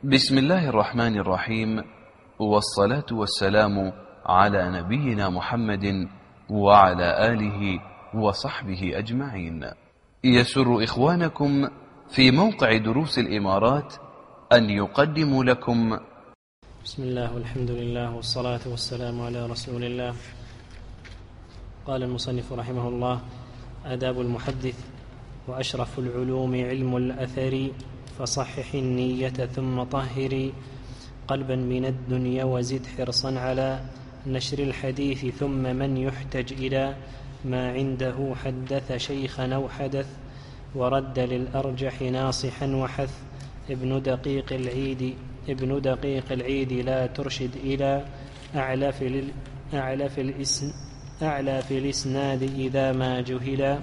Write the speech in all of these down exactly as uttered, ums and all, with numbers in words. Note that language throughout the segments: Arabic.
بسم الله الرحمن الرحيم، والصلاة والسلام على نبينا محمد وعلى آله وصحبه أجمعين. يسر إخوانكم في موقع دروس الإمارات أن يقدموا لكم بسم الله والحمد لله والصلاة والسلام على رسول الله. قال المصنف رحمه الله: آداب المحدث. وأشرف العلوم علم الأثر، فصحح النية ثم طهري قلبا من الدنيا وزد حرصا على نشر الحديث، ثم من يحتج إلى ما عنده حدث شيخا أو حدث، ورد للأرجح ناصحا وحث. ابن دقيق العيد ابن دقيق العيد لا ترشد إلى أعلى في أعلى في الاسم أعلى في الإسناد إذا ما جهلا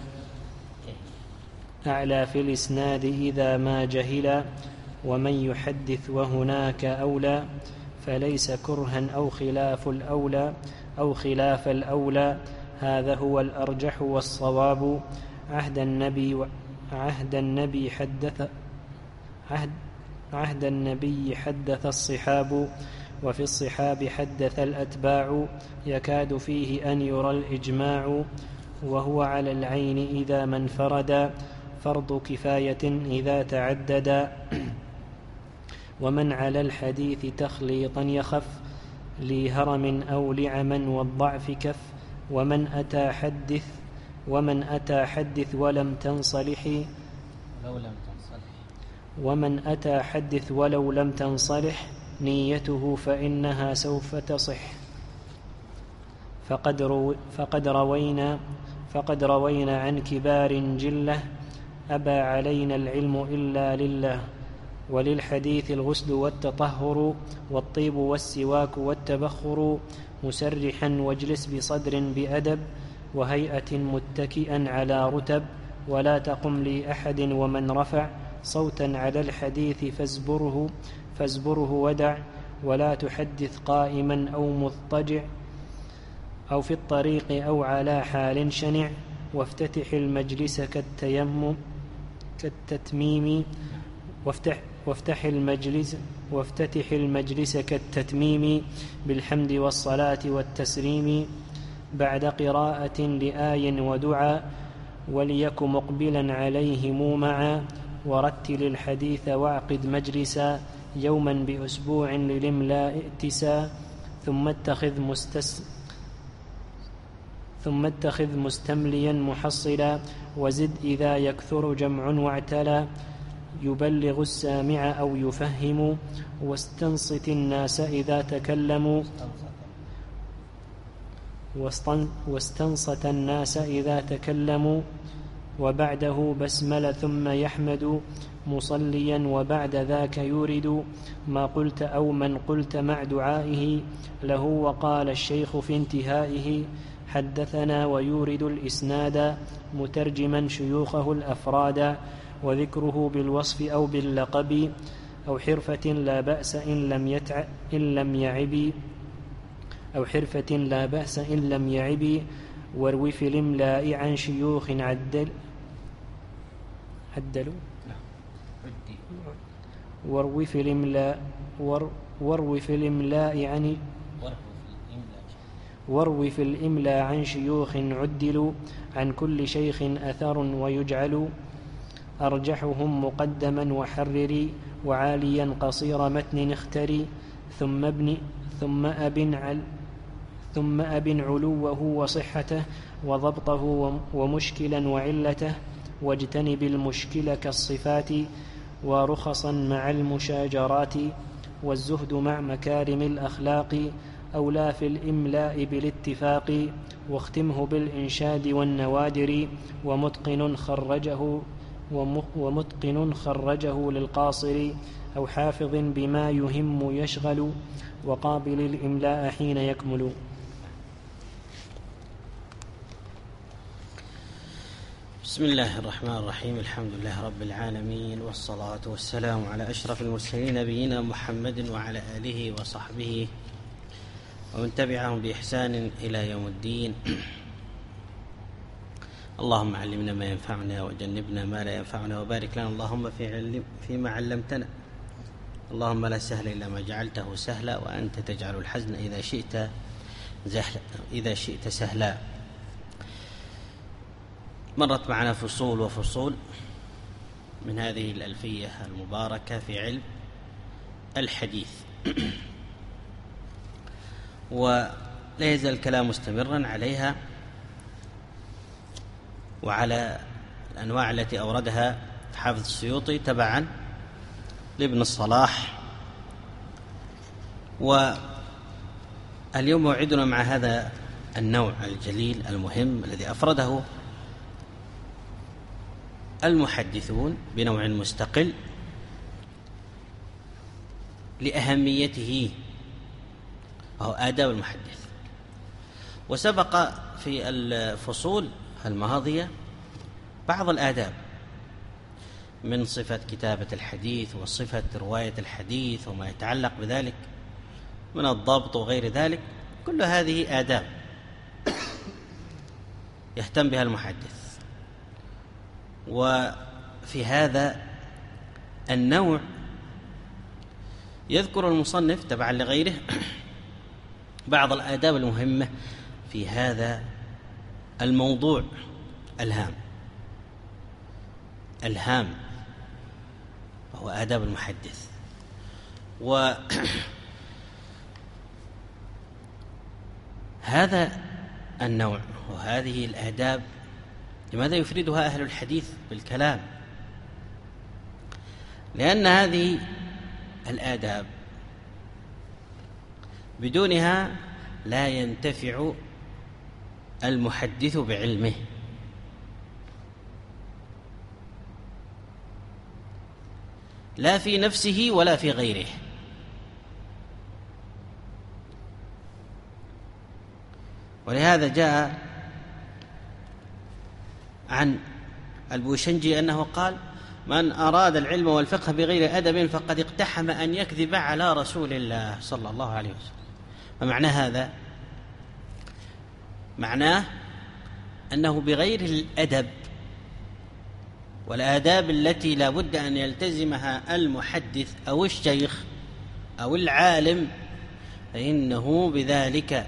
أعلى في الإسناد إذا ما جهلا ومن يحدث وهناك أولى، فليس كرها أو خلاف الأولى أو خلاف الأولى هذا هو الأرجح والصواب. عهد النبي عهد النبي حدث عهد عهد النبي حدث الصحاب، وفي الصحاب حدث الأتباع، يكاد فيه أن يرى الإجماع، وهو على العين إذا ما انفردا، فرض كفاية إذا تعددا. ومن على الحديث تخليطا يخف، لهرم أو لعمى والضعف كف. ومن أتى حدث ومن أتى حدث ولم تنصلح ومن أتى حدث ولو لم تنصلح نيته فإنها سوف تصح. فقد, رو فقد روينا فقد روينا عن كبار جلة، أبى علينا العلم إلا لله. وللحديث الغسل والتطهر، والطيب والسواك والتبخر، مسرحا واجلس بصدر بأدب، وهيئة متكئا على رتب. ولا تقم لأحد ومن رفع صوتا على الحديث فازبره فازبره ودع. ولا تحدث قائما أو مضطجع أو في الطريق أو على حال شنع. وافتتح المجلس كالتيمم كالتتميم وافتح وافتح المجلس وافتتح المجلس كالتتميم بالحمد والصلاة والتسليم، بعد قراءة لآي ودعاء، وليك مقبلا عليهم معا. ورتل الحديث واعقد مجلسا، يوما بأسبوع للإملاء ائتسا. ثم اتخذ مستس ثم اتخذ مستمليا محصلا، وزد إذا يكثر جمع واعتلى، يبلغ السامع أو يفهم. واستنصت الناس إذا تكلموا واستنصت الناس إذا تكلموا. وبعده بسمل ثم يحمد مصليا، وبعد ذاك يورد ما قلت أو من قلت مع دعائه له. وقال الشيخ في انتهائه: حدثنا، ويورد الإسناد مترجما شيوخه الأفراد، وذكره بالوصف أو باللقب أو حرفة لا بأس إن لم يتع إن لم يعب أو حرفة لا بأس إن لم يعب. واروي في الإملاء عن شيوخ عدل عدلوا واروي في الإملاء واروي في الإملاء عن واروي في الإملاء عن شيوخ عدلوا، عن كل شيخ أثر ويجعل. أرجحهم مقدما وحرري، وعاليا قصير متن اختري. ثم ابن ثم أبن عل ثم أبن علوه وصحته، وضبطه ومشكلا وعلته. واجتنب المشكل كالصفات، ورخصا مع المشاجرات. والزهد مع مكارم الأخلاق، أولى في الإملاء بالاتفاق. واختمه بالإنشاد والنوادر، ومتقن خرجه ومتقن خرجه للقاصر، أو حافظ بما يهم يشغل، وقابل الإملاء حين يكمل. بسم الله الرحمن الرحيم. الحمد لله رب العالمين، والصلاة والسلام على أشرف المرسلين نبينا محمد وعلى آله وصحبه ومن تبعهم بإحسان إلى يوم الدين. اللهم علمنا ما ينفعنا، وجنبنا ما لا ينفعنا، وبارك لنا اللهم في علم فيما علمتنا، اللهم لا سهل إلا ما جعلته سهلا وأنت تجعل الحزن إذا شئت زهلا إذا شئت سهلا. مرت معنا فصول وفصول من هذه الألفية المباركة في علم الحديث، ولا يزال الكلام مستمرا عليها وعلى الأنواع التي أوردها حافظ السيوطي تبعا لابن الصلاح. واليوم موعدنا مع هذا النوع الجليل المهم الذي أفرده المحدثون بنوع مستقل لأهميته، وهو آداب المحدث. وسبق في الفصول الماضية بعض الآداب من صفة كتابة الحديث وصفة رواية الحديث وما يتعلق بذلك من الضبط وغير ذلك، كل هذه آداب يهتم بها المحدث. وفي هذا النوع يذكر المصنف تبعا لغيره بعض الآداب المهمة في هذا الموضوع الهام الهام وهو آداب المحدث. وهذا النوع وهذه الآداب لماذا يفردها أهل الحديث بالكلام؟ لأن هذه الآداب بدونها لا ينتفع المحدث بعلمه، لا في نفسه ولا في غيره. ولهذا جاء عن البوشنجي أنه قال: من أراد العلم والفقه بغير أدب فقد اقتحم أن يكذب على رسول الله صلى الله عليه وسلم. فمعنى هذا معناه أنه بغير الأدب والآداب التي لا بد أن يلتزمها المحدث أو الشيخ أو العالم، فإنه بذلك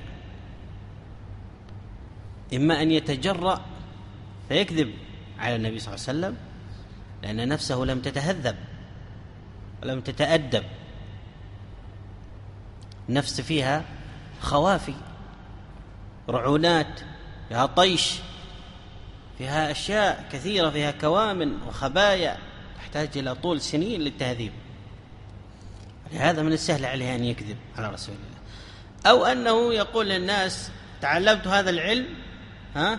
إما أن يتجرأ فيكذب على النبي صلى الله عليه وسلم لأن نفسه لم تتهذب ولم تتأدب، نفس فيها خوافي، رعونات، فيها طيش، فيها أشياء كثيرة، فيها كوامن وخبايا تحتاج إلى طول سنين للتهذيب. لهذا من السهل عليه أن يكذب على رسول الله، أو أنه يقول للناس: تعلمت هذا العلم ها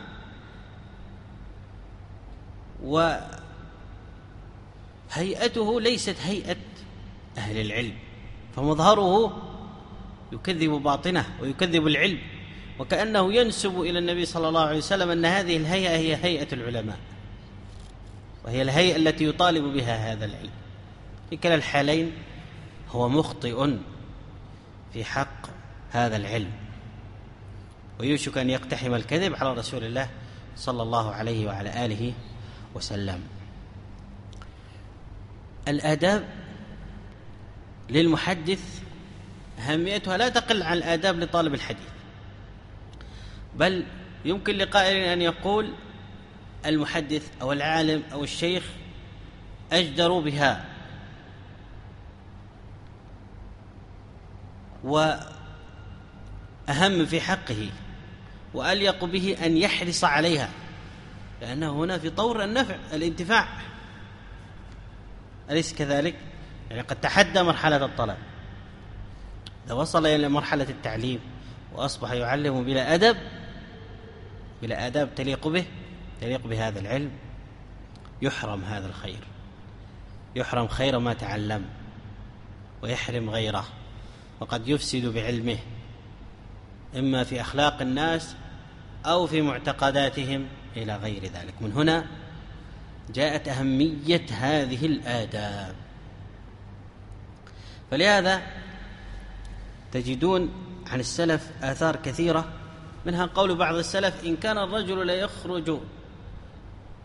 وهيئته ليست هيئة أهل العلم، فمظهره يكذب باطنه ويكذب العلم، وكأنه ينسب إلى النبي صلى الله عليه وسلم أن هذه الهيئة هي هيئة العلماء، وهي الهيئة التي يطالب بها هذا العلم. في كلا الحالين هو مخطئ في حق هذا العلم، ويوشك أن يقتحم الكذب على رسول الله صلى الله عليه وعلى آله وسلم. الآداب للمحدث أهميتها لا تقل عن الآداب لطالب الحديث، بل يمكن لقائل أن يقول المحدث أو العالم أو الشيخ أجدر بها وأهم في حقه وأليق به أن يحرص عليها، لأنه هنا في طور النفع الانتفاع، أليس كذلك؟ يعني قد تحدى مرحلة الطلب، إذا وصل إلى مرحلة التعليم وأصبح يعلم بلا أدب بلا آداب تليق به تليق بهذا العلم، يحرم هذا الخير، يحرم خير ما تعلم ويحرم غيره، وقد يفسد بعلمه إما في أخلاق الناس أو في معتقداتهم إلى غير ذلك. من هنا جاءت أهمية هذه الآداب. فلهذا تجدون عن السلف آثار كثيرة، منها قول بعض السلف: إن كان الرجل لا يخرج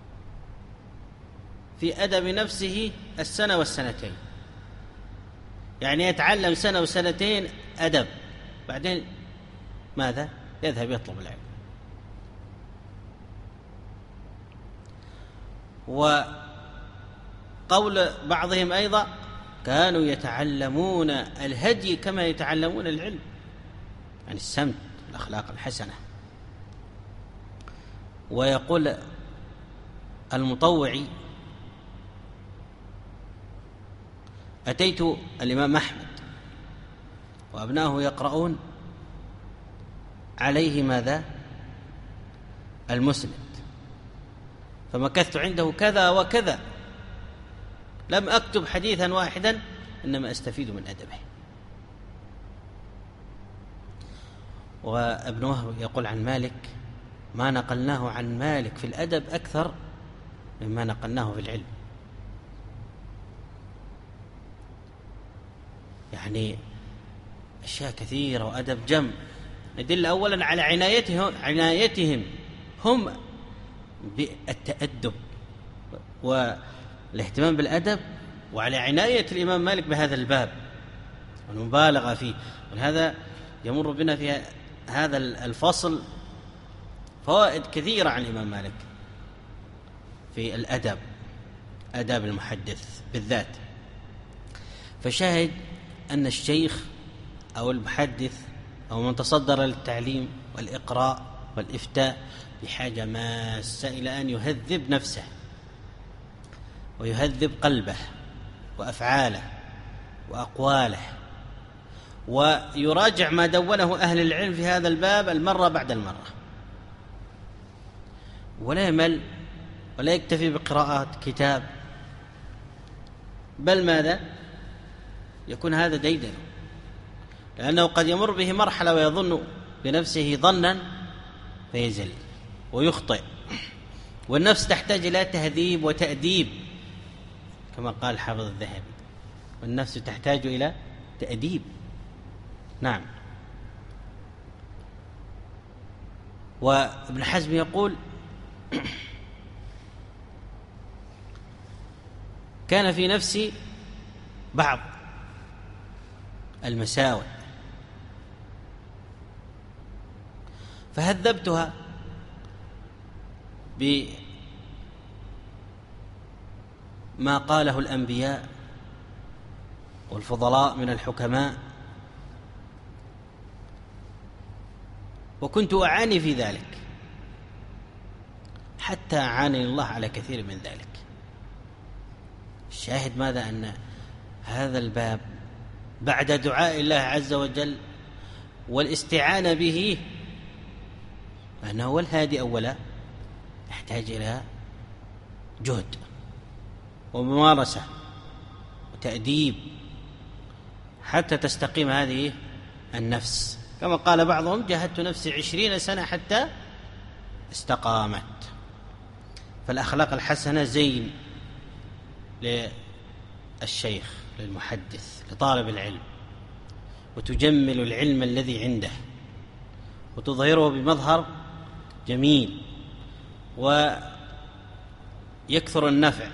في أدب نفسه السنة والسنتين، يعني يتعلم سنة وسنتين أدب، بعدين ماذا؟ يذهب يطلب العلم. وقول بعضهم أيضا كانوا يتعلمون الهدي كما يتعلمون العلم، يعني السمت، الأخلاق الحسنة. ويقول المطوعي: أتيت الإمام أحمد وأبناه يقرؤون عليه ماذا؟ المسند، فمكثت عنده كذا وكذا، لم أكتب حديثا واحدا، إنما أستفيد من أدبه. وابن وهب يقول عن مالك: ما نقلناه عن مالك في الأدب أكثر مما نقلناه في العلم. يعني أشياء كثيرة وأدب جم، يدل أولا على عنايتهم عنايتهم هم بالتأدب والاهتمام بالأدب، وعلى عناية الإمام مالك بهذا الباب والمبالغة فيه. ولهذا يمر بنا في هذا الفصل فوائد كثيرة عن الإمام مالك في الأدب، أداب المحدث بالذات. فشاهد أن الشيخ أو المحدث أو من تصدر للتعليم والإقراء والإفتاء بحاجة ماسة إلى أن يهذب نفسه ويهذب قلبه وأفعاله وأقواله، ويراجع ما دونه أهل العلم في هذا الباب المرة بعد المرة، ولا يمل ولا يكتفي بقراءة كتاب، بل ماذا؟ يكون هذا ديدن، لأنه قد يمر به مرحلة ويظن بنفسه ظنا فيزل ويخطئ، والنفس تحتاج إلى تهذيب وتأديب كما قال حافظ الذهبي: والنفس تحتاج إلى تأديب. نعم. وابن حزم يقول: كان في نفسي بعض المساوئ فهذبتها بما قاله الأنبياء والفضلاء من الحكماء، وكنت أعاني في ذلك حتى أعانني الله على كثير من ذلك. الشاهد ماذا؟ أن هذا الباب بعد دعاء الله عز وجل والاستعانة به، أنه هو الهادي أولا، يحتاج إلى جهد وممارسة وتأديب حتى تستقيم هذه النفس. كما قال بعضهم: جاهدت نفسي عشرين سنة حتى استقامت. فالأخلاق الحسنة زين للشيخ، للمحدث، لطالب العلم، وتجمل العلم الذي عنده وتظهره بمظهر جميل، ويكثر النفع،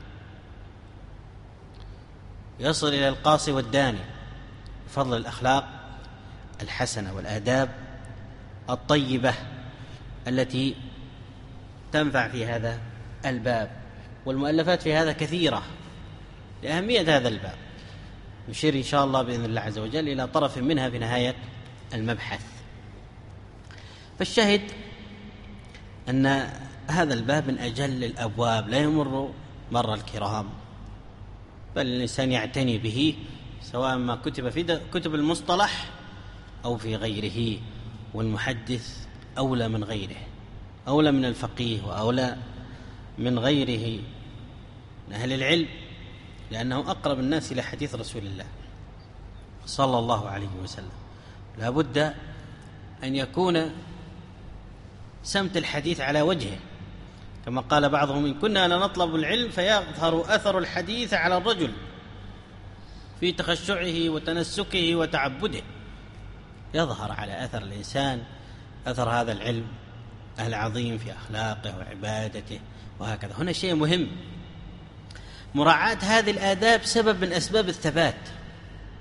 يصل إلى القاصي والداني بفضل الأخلاق الحسنة والآداب الطيبة التي تنفع في هذا الباب. والمؤلفات في هذا كثيرة لأهمية هذا الباب، نشير إن شاء الله بإذن الله عز وجل إلى طرف منها في نهاية المبحث. فالشاهد أن هذا الباب من أجل الأبواب، لا يمر مر الكرام، بل الإنسان يعتني به سواء ما كتب في كتب المصطلح أو في غيره. والمحدث أولى من غيره، أولى من الفقيه وأولى من غيره من أهل العلم، لأنه أقرب الناس إلى حديث رسول الله صلى الله عليه وسلم. لا بد أن يكون سمت الحديث على وجهه، كما قال بعضهم: إن كنا لنطلب العلم فيظهر أثر الحديث على الرجل في تخشعه وتنسكه وتعبده، يظهر على أثر الإنسان أثر هذا العلم العظيم في أخلاقه وعبادته وهكذا. هنا شيء مهم، مراعاة هذه الآداب سبب من أسباب الثبات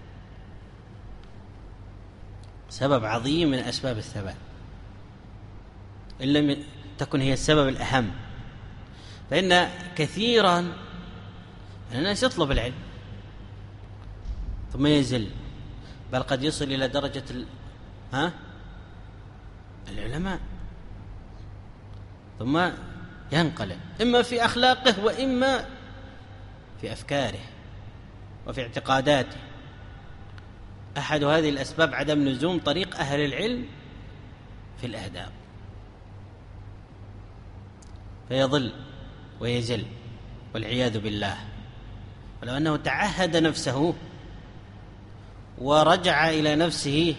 سبب عظيم من أسباب الثبات، إن لم تكن هي السبب الأهم. فإن كثيرا الناس يطلب العلم ثم يزل، بل قد يصل إلى درجة ال... ها؟ العلماء، ثم ينقلب إما في أخلاقه وإما في أفكاره وفي اعتقاداته. أحد هذه الأسباب عدم لزوم طريق أهل العلم في الآداب، فيضل ويزل والعياذ بالله. ولو أنه تعهد نفسه ورجع إلى نفسه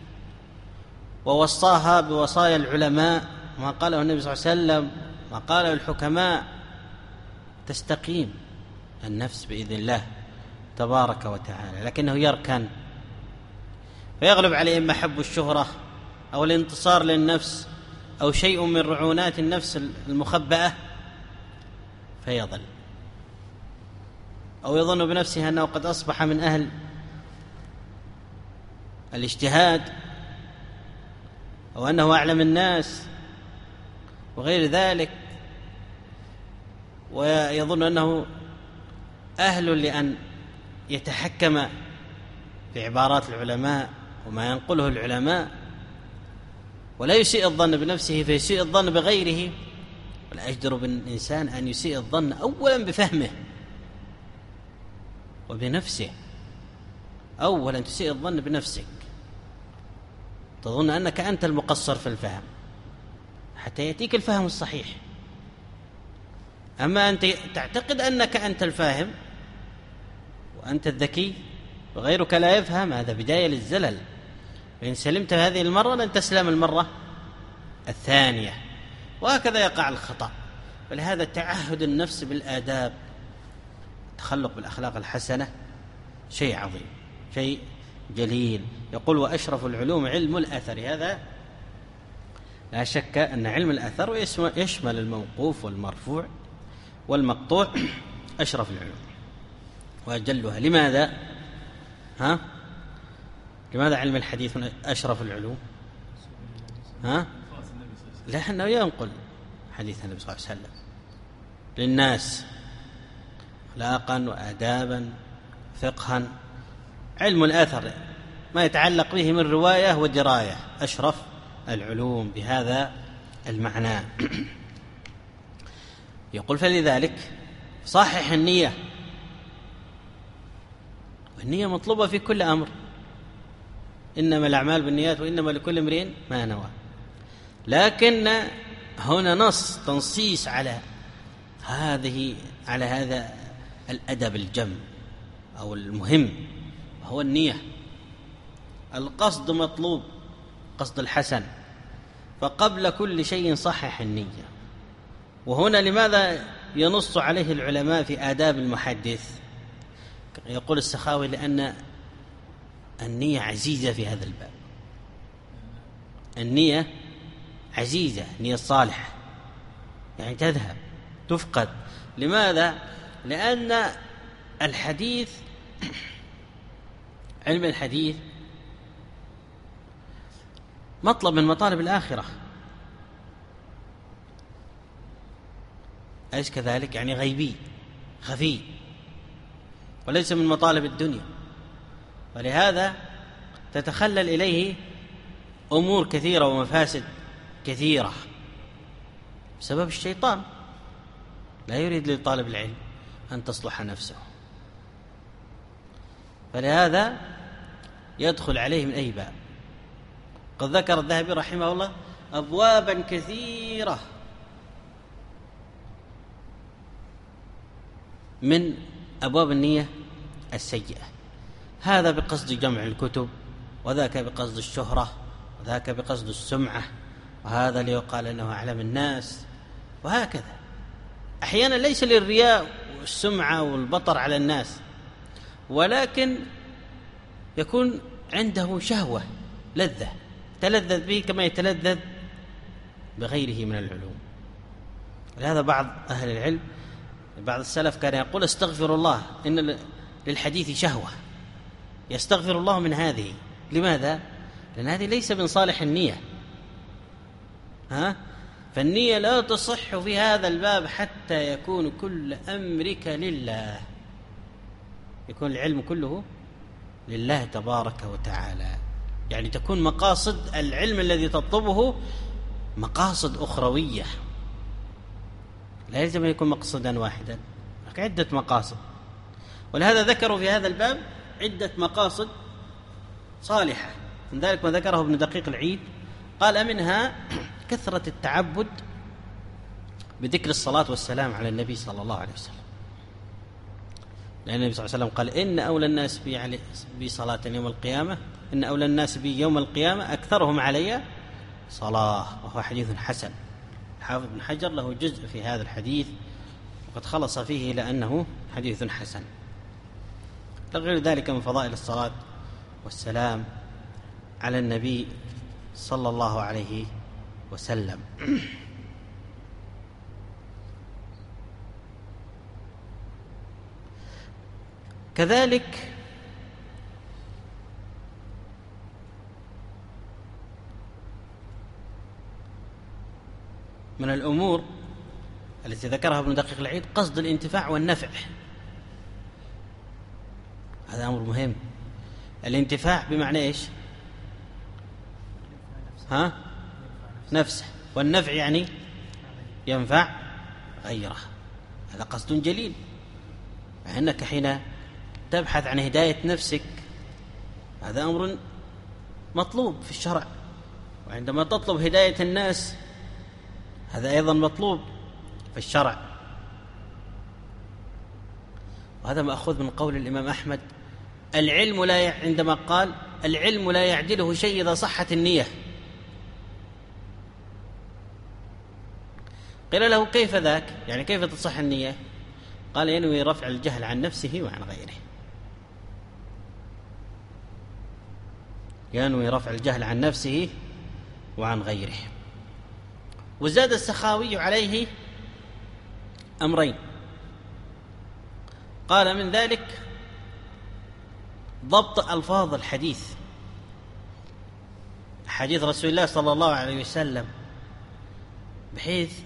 ووصاها بوصايا العلماء، ما قاله النبي صلى الله عليه وسلم، ما قاله الحكماء، تستقيم النفس بإذن الله تبارك وتعالى. لكنه يركن فيغلب عليه إما حب الشهرة أو الانتصار للنفس أو شيء من رعونات النفس المخبأة فيضل، أو يظن بنفسه أنه قد أصبح من أهل الاجتهاد أو أنه أعلم الناس وغير ذلك، ويظن أنه أهل لأن يتحكم في عبارات العلماء وما ينقله العلماء، ولا يسيء الظن بنفسه فيسيء الظن بغيره. ولا أجدر بالإنسان أن يسيء الظن أولا بفهمه وبنفسه. أولا تسيء الظن بنفسك، تظن أنك أنت المقصر في الفهم حتى يأتيك الفهم الصحيح. أما أنت تعتقد أنك أنت الفاهم وأنت الذكي وغيرك لا يفهم، هذا بداية للزلل. وإن سلمت هذه المرة لن تسلم المرة الثانية، وهكذا يقع الخطأ. ولهذا تعهد النفس بالآداب، التخلق بالأخلاق الحسنة شيء عظيم، شيء جليل. يقول وأشرف العلوم علم الأثر. هذا لا شك أن علم الأثر يشمل الموقوف والمرفوع والمقطوع، أشرف العلوم وأجلها. لماذا؟ ها؟ لماذا علم الحديث من أشرف العلوم؟ ها؟ لأنه ينقل حديث النبي صلى الله عليه وسلم للناس أخلاقا وآدابا فقها. علم الأثر ما يتعلق به من رواية ودراية أشرف العلوم بهذا المعنى. يقول فلذلك صحح النية، والنية مطلوبة في كل أمر، إنما الأعمال بالنيات وإنما لكل امرئ ما نوى. لكن هنا نص تنصيص على هذه على هذا الأدب الجم أو المهم، وهو النية. القصد مطلوب، قصد الحسن، فقبل كل شيء صحح النية. وهنا لماذا ينص عليه العلماء في آداب المحدث؟ يقول السخاوي لأن النية عزيزة في هذا الباب. النية عزيزة، نية صالحة يعني تذهب تفقد. لماذا؟ لأن الحديث علم الحديث مطلب من مطالب الآخرة، أليس كذلك؟ يعني غيبي خفي وليس من مطالب الدنيا. ولهذا تتخلل إليه أمور كثيرة ومفاسد كثيرة بسبب الشيطان. لا يريد لطالب العلم أن تصلح نفسه، فلهذا يدخل عليه من أي باب. قد ذكر الذهبي رحمه الله أبوابا كثيرة من أبواب النية السيئة، هذا بقصد جمع الكتب، وذاك بقصد الشهرة، وذاك بقصد السمعة، وهذا ليقال أنه أعلم الناس، وهكذا. أحيانا ليس للرياء والسمعة والبطر على الناس، ولكن يكون عنده شهوة لذة تلذذ به كما يتلذذ بغيره من العلوم. ولهذا بعض أهل العلم، بعض السلف كان يقول استغفر الله إن للحديث شهوة، يستغفر الله من هذه. لماذا؟ لأن هذه ليس من صالح النية. ها؟ فالنية لا تصح في هذا الباب حتى يكون كل أمرك لله، يكون العلم كله لله تبارك وتعالى، يعني تكون مقاصد العلم الذي تطلبه مقاصد أخروية، لا يلزم أن يكون مقصدا واحدا، عدة مقاصد. ولهذا ذكروا في هذا الباب عدة مقاصد صالحة، من ذلك ما ذكره ابن دقيق العيد، قال منها كثرة التعبد بذكر الصلاة والسلام على النبي صلى الله عليه وسلم، لأن النبي صلى الله عليه وسلم قال إن أولى الناس بي, بي صلاة يوم القيامة إن أولى الناس بي يوم القيامة أكثرهم علي صلاة، وهو حديث حسن. حافظ بن حجر له جزء في هذا الحديث وقد خلص فيه إلى أنه حديث حسن. غير ذلك من فضائل الصلاة والسلام على النبي صلى الله عليه وسلم. كذلك من الأمور التي ذكرها ابن دقيق العيد قصد الانتفاع والنفع، هذا أمر مهم. الانتفاع بمعنى إيش؟ ها؟ نفسه، والنفع يعني ينفع غيره، هذا قصد جليل. أنك حين تبحث عن هداية نفسك هذا أمر مطلوب في الشرع، وعندما تطلب هداية الناس هذا أيضا مطلوب في الشرع. وهذا مأخوذ من قول الإمام أحمد العلم لا ي... عندما قال العلم لا يعدله شيء إذا صحت النية. قيل له كيف ذاك؟ يعني كيف تصح النية؟ قال ينوي رفع الجهل عن نفسه وعن غيره، ينوي رفع الجهل عن نفسه وعن غيره. وزاد السخاوي عليه أمرين، قال من ذلك ضبط ألفاظ الحديث، حديث رسول الله صلى الله عليه وسلم، بحيث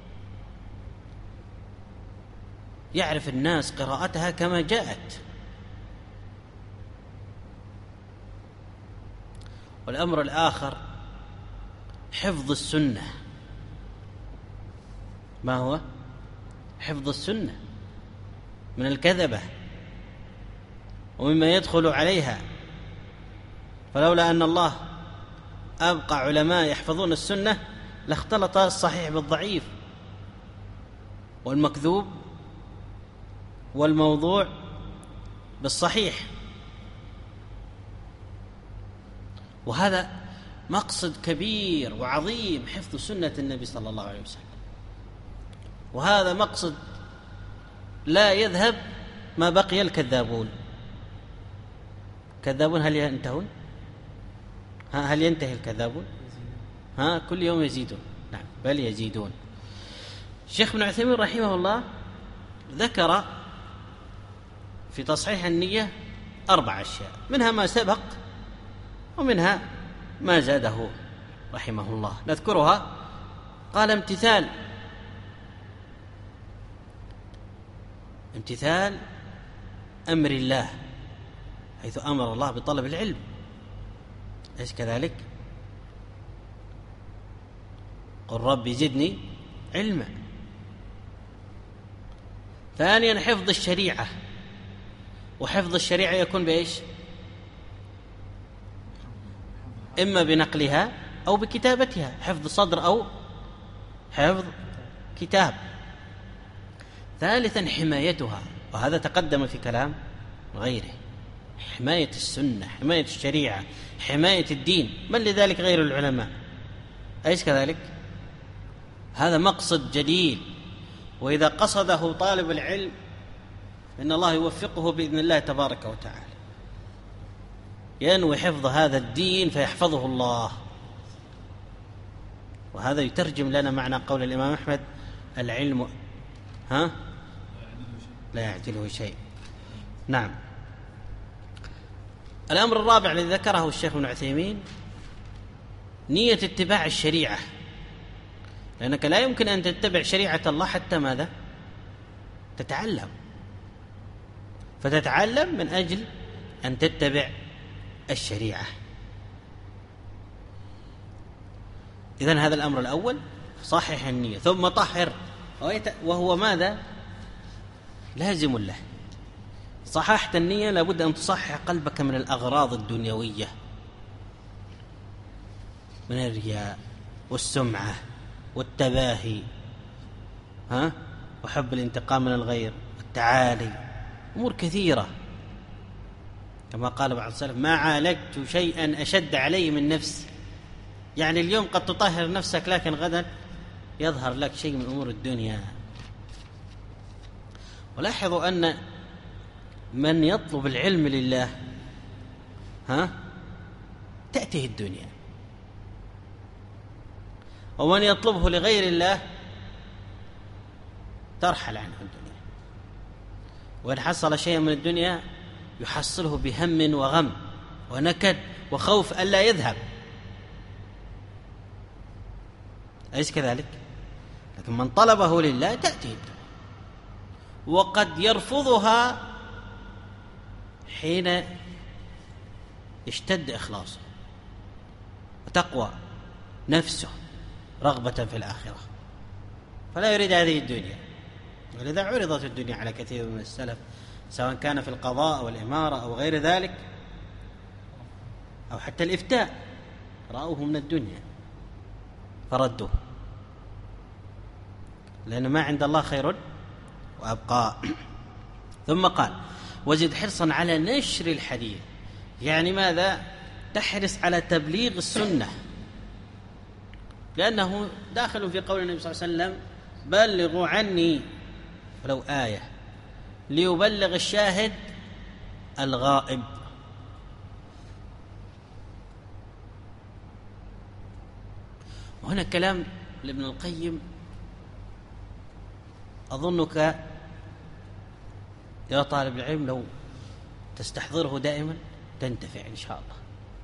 يعرف الناس قراءتها كما جاءت. والأمر الآخر حفظ السنة. ما هو حفظ السنة؟ من الكذبة ومما يدخل عليها، فلولا أن الله أبقى علماء يحفظون السنة لاختلط الصحيح بالضعيف والمكذوب والموضوع بالصحيح. وهذا مقصد كبير وعظيم، حفظ سنة النبي صلى الله عليه وسلم، وهذا مقصد لا يذهب ما بقي الكذابون. كذابون هل ينتهون؟ ها هل ينتهي الكذابون؟ ها كل يوم يزيدون، نعم بل يزيدون. الشيخ ابن عثيمين رحمه الله ذكر في تصحيح النية أربع أشياء، منها ما سبق ومنها ما زاده رحمه الله، نذكرها. قال امتثال، امتثال أمر الله، حيث أمر الله بطلب العلم، أليس كذلك؟ قل رب زدني علما. ثانيا حفظ الشريعة، وحفظ الشريعة يكون بإيش؟ إما بنقلها أو بكتابتها، حفظ صدر أو حفظ كتاب. ثالثا حمايتها، وهذا تقدم في كلام غيره، حماية السنة، حماية الشريعة، حماية الدين، من لذلك غير العلماء، أليس كذلك؟ هذا مقصد جليل، وإذا قصده طالب العلم فإن الله يوفقه بإذن الله تبارك وتعالى، ينوي حفظ هذا الدين فيحفظه الله. وهذا يترجم لنا معنى قول الإمام أحمد العلم ها لا يعدله شيء. نعم. الأمر الرابع الذي ذكره الشيخ ابن عثيمين نية اتباع الشريعة، لأنك لا يمكن أن تتبع شريعة الله حتى ماذا؟ تتعلم، فتتعلم من أجل أن تتبع الشريعة. إذن هذا الأمر الأول، صحح النية ثم طهر، وهو ماذا؟ لازم له. صححت النية لابد أن تصحح قلبك من الأغراض الدنيوية، من الرياء والسمعة والتباهي، ها؟ وحب الانتقام من الغير والتعالي، أمور كثيرة. كما قال بعض السلف: ما عالجت شيئا أشد علي من نفسي. يعني اليوم قد تطهر نفسك، لكن غدا يظهر لك شيء من أمور الدنيا. ولاحظوا أن من يطلب العلم لله ها تأتيه الدنيا، ومن يطلبه لغير الله ترحل عنه الدنيا. وإن حصل شيئا من الدنيا يحصله بهم وغم ونكد وخوف ألا يذهب، أليس كذلك؟ لكن من طلبه لله تأتيه الدنيا، وقد يرفضها حين يشتد إخلاصه وتقوى نفسه رغبة في الآخرة، فلا يريد هذه الدنيا. ولذا عرضت الدنيا على كثير من السلف، سواء كان في القضاء والإمارة أو غير ذلك، أو حتى الإفتاء، رأوه من الدنيا فردوه، لأن ما عند الله خير وأبقى. ثم قال: وزد حرصا على نشر الحديث. يعني ماذا؟ تحرص على تبليغ السنة، لأنه داخل في قول النبي صلى الله عليه وسلم: بلغوا عني ولو آية ليبلغ الشاهد الغائب. وهنا كلام لابن القيم أظنك يا طالب العلم لو تستحضره دائما تنتفع إن شاء الله.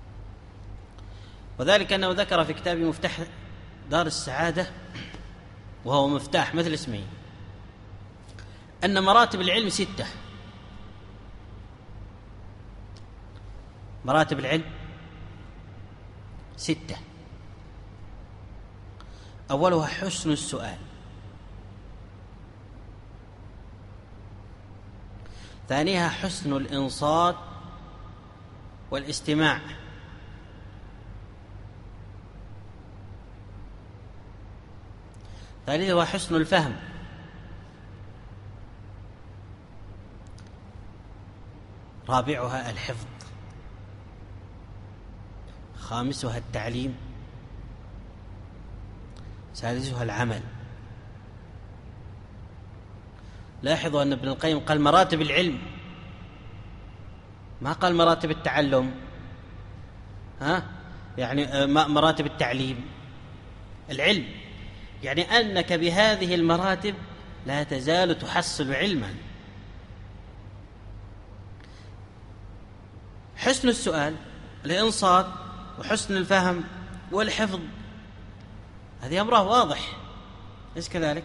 وذلك أنه ذكر في كتابه مفتاح دار السعادة، وهو مفتاح مثل اسمه، أن مراتب العلم ستة. مراتب العلم ستة. أولها حسن السؤال، ثانيها حسن الإنصات والاستماع، ثالثها حسن الفهم، رابعها الحفظ، خامسها التعليم، سادسها العمل. لاحظوا أن ابن القيم قال مراتب العلم، ما قال مراتب التعلم، ها؟ يعني مراتب التعليم. العلم يعني أنك بهذه المراتب لا تزال تحصل علما. حسن السؤال، الإنصات، وحسن الفهم، والحفظ، هذه أمره واضح، ليس كذلك؟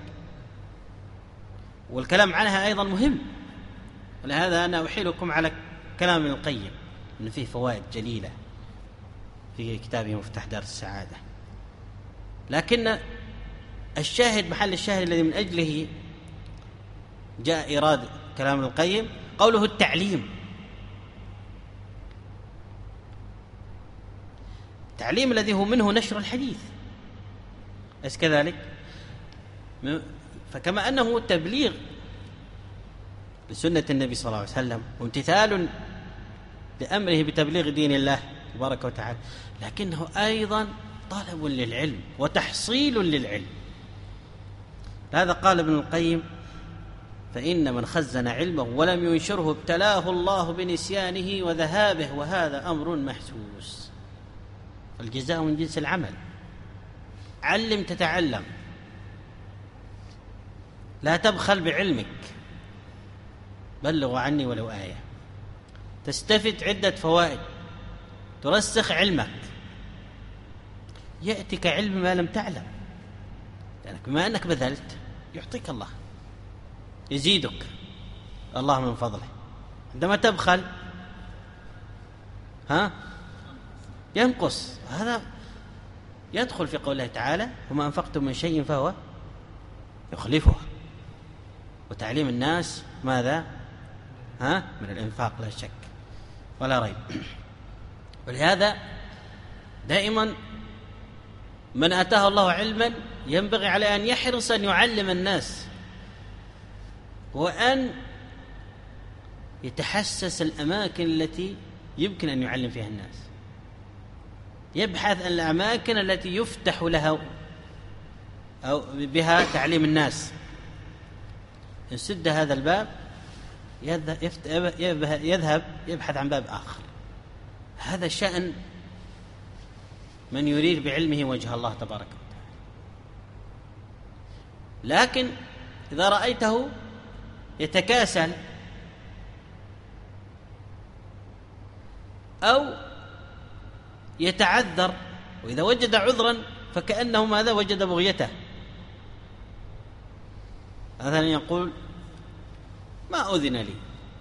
والكلام عنها أيضا مهم، ولهذا أنا أحيلكم على كلام ابن القيم، إن فيه فوائد جليلة في كتابه مفتاح دار السعادة. لكن الشاهد، محل الشاهد الذي من أجله جاء إيراد كلام ابن القيم، قوله التعليم. التعليم الذي هو منه نشر الحديث، أليس كذلك؟ فكما أنه تبليغ لسنة النبي صلى الله عليه وسلم وامتثال لأمره بتبليغ دين الله تبارك وتعالى، لكنه أيضا طلب للعلم وتحصيل للعلم. هذا قال ابن القيم: فإن من خزن علمه ولم ينشره ابتلاه الله بنسيانه وذهابه، وهذا أمر محسوس. الجزاء من جنس العمل. علم تتعلم، لا تبخل بعلمك، بلغوا عني ولو آية، تستفد عدة فوائد، ترسخ علمك، يأتيك علم ما لم تعلم، لأنك بما أنك بذلت يعطيك الله، يزيدك الله من فضله. عندما تبخل ها ينقص. هذا يدخل في قوله تعالى وما أنفقتم من شيء فهو يخلفه. وتعليم الناس ماذا؟ ها من الإنفاق لا شك ولا ريب. ولهذا دائما من آتاه الله علما ينبغي عليه أن يحرص أن يعلم الناس، وأن يتحسس الأماكن التي يمكن أن يعلم فيها الناس، يبحث عن الأماكن التي يفتح لها أو بها تعليم الناس. إن سد هذا الباب يذهب يبحث عن باب آخر. هذا شأن من يريد بعلمه وجه الله تبارك وتعالى. لكن إذا رأيته يتكاسل أو يتعذر، وإذا وجد عذرا فكأنه ماذا؟ وجد بغيته. مثلا يقول ما أذن لي،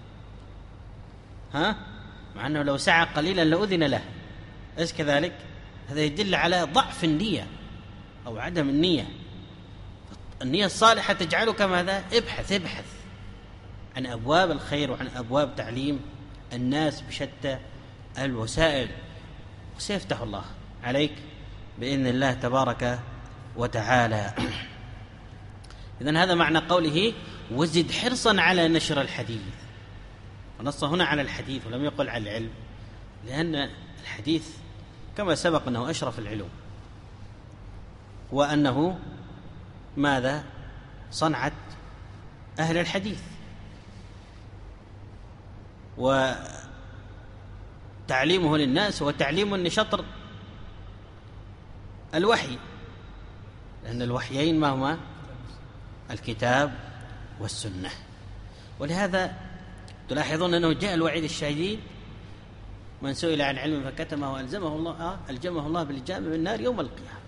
ها مع أنه لو سعى قليلا لأذن له، أليس كذلك؟ هذا يدل على ضعف النية أو عدم النية. النية الصالحة تجعلك ماذا؟ ابحث ابحث عن أبواب الخير وعن أبواب تعليم الناس بشتى الوسائل، وسيفتح الله عليك بإذن الله تبارك وتعالى. إذن هذا معنى قوله وزد حرصا على نشر الحديث. ونص هنا على الحديث ولم يقل على العلم، لأن الحديث كما سبق أنه أشرف العلوم، وأنه ماذا؟ صنعة أهل الحديث، وتعليمه للناس هو تعليم لشطر الوحي، لأن الوحيين ما هما؟ الكتاب والسنة. ولهذا تلاحظون أنه جاء الوعيد الشديد من سئل عن علم فكتمه وألزمه الله ألجمه الله بالجام من النار يوم القيامة.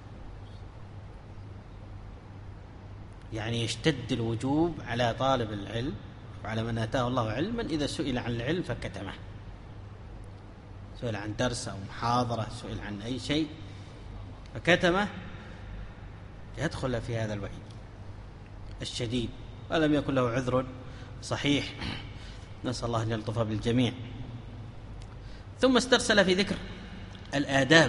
يعني يشتد الوجوب على طالب العلم وعلى من آتاه الله علما إذا سئل عن العلم فكتمه، سئل عن درس أو محاضرة، سئل عن أي شيء فكتمه، يدخل في هذا الوعيد الشديد ولم يكن له عذر صحيح. نسأل الله أن يلطف بالجميع. ثم استرسل في ذكر الآداب،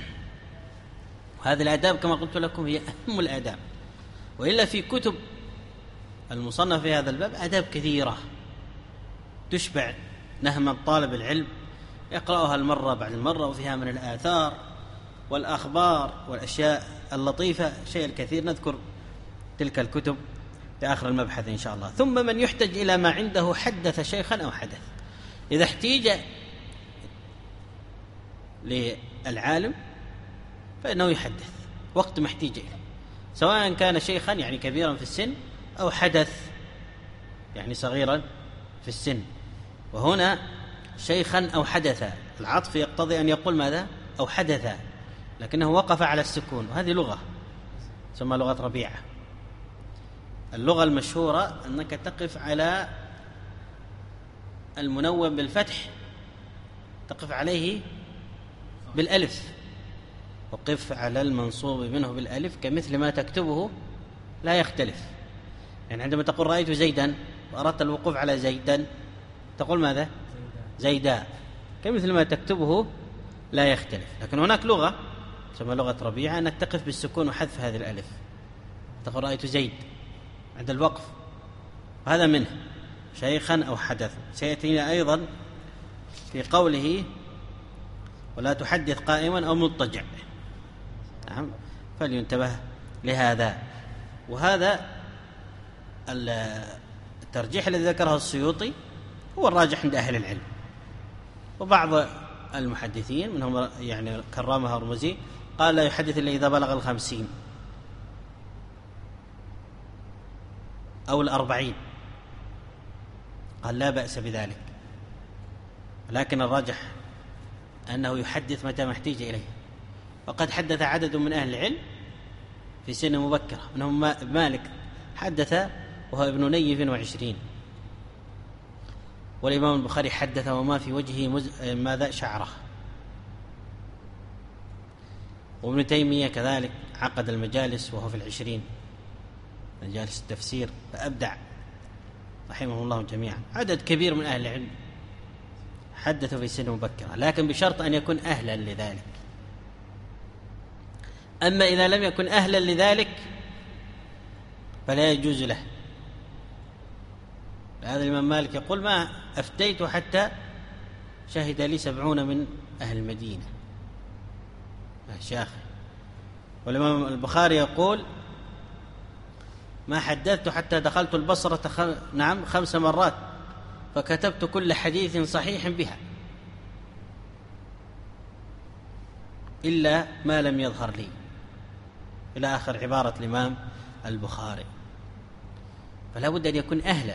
وهذه الآداب كما قلت لكم هي أهم الآداب، وإلا في كتب المصنف في هذا الباب آداب كثيرة تشبع نهم طالب العلم يقرأها المرة بعد المرة، وفيها من الآثار والأخبار والأشياء اللطيفة شيء الكثير. نذكر تلك الكتب في آخر المبحث إن شاء الله. ثم من يحتج إلى ما عنده حدث شيخا أو حدث. إذا احتيج للعالم فإنه يحدث وقت ما احتيج إليه، سواء كان شيخا يعني كبيرا في السن أو حدث يعني صغيرا في السن. وهنا شيخا أو حدثا، العطف يقتضي أن يقول ماذا؟ أو حدثا، لكنه وقف على السكون، وهذه لغة ثم لغة ربيعة. اللغة المشهورة أنك تقف على المنون بالفتح تقف عليه بالألف، وقف على المنصوب منه بالألف كمثل ما تكتبه لا يختلف. يعني عندما تقول رأيت زيدا وأردت الوقوف على زيدا تقول ماذا؟ زيدا، كمثل ما تكتبه لا يختلف. لكن هناك لغة تسمى لغة ربيعة أنك تقف بالسكون وحذف هذه الألف، تقول رأيت زيد عند الوقف، وهذا منه شيخا أو حدث. سيأتينا أيضا في قوله ولا تحدث قائما أو مضطجع، نعم، فلينتبه لهذا. وهذا الترجيح الذي ذكره السيوطي هو الراجح عند أهل العلم، وبعض المحدثين منهم يعني كرامه هرمزي قال لا يحدث إلا إذا بلغ الخمسين أو الأربعين، قال لا بأس بذلك، لكن الراجح أنه يحدث متى ما احتاج إليه. وقد حدث عدد من أهل العلم في سن مبكرة، منهم مالك حدث وهو ابن نيف وعشرين، والإمام البخاري حدث وما في وجهه مز... ماذا شعره، وابن تيمية كذلك عقد المجالس وهو في العشرين، مجالس التفسير، فأبدع رحمه الله جميعا. عدد كبير من أهل العلم حدثوا في سن مبكرة، لكن بشرط أن يكون أهلا لذلك. أما إذا لم يكن أهلا لذلك فلا يجوز له. هذا الإمام مالك يقول ما أفتيت حتى شهد لي سبعون من أهل المدينة شيخ. والإمام البخاري يقول ما حدثت حتى دخلت البصرة خ... نعم خمس مرات فكتبت كل حديث صحيح بها إلا ما لم يظهر لي، إلى آخر عبارة الإمام البخاري. فلا بد أن يكون أهلا.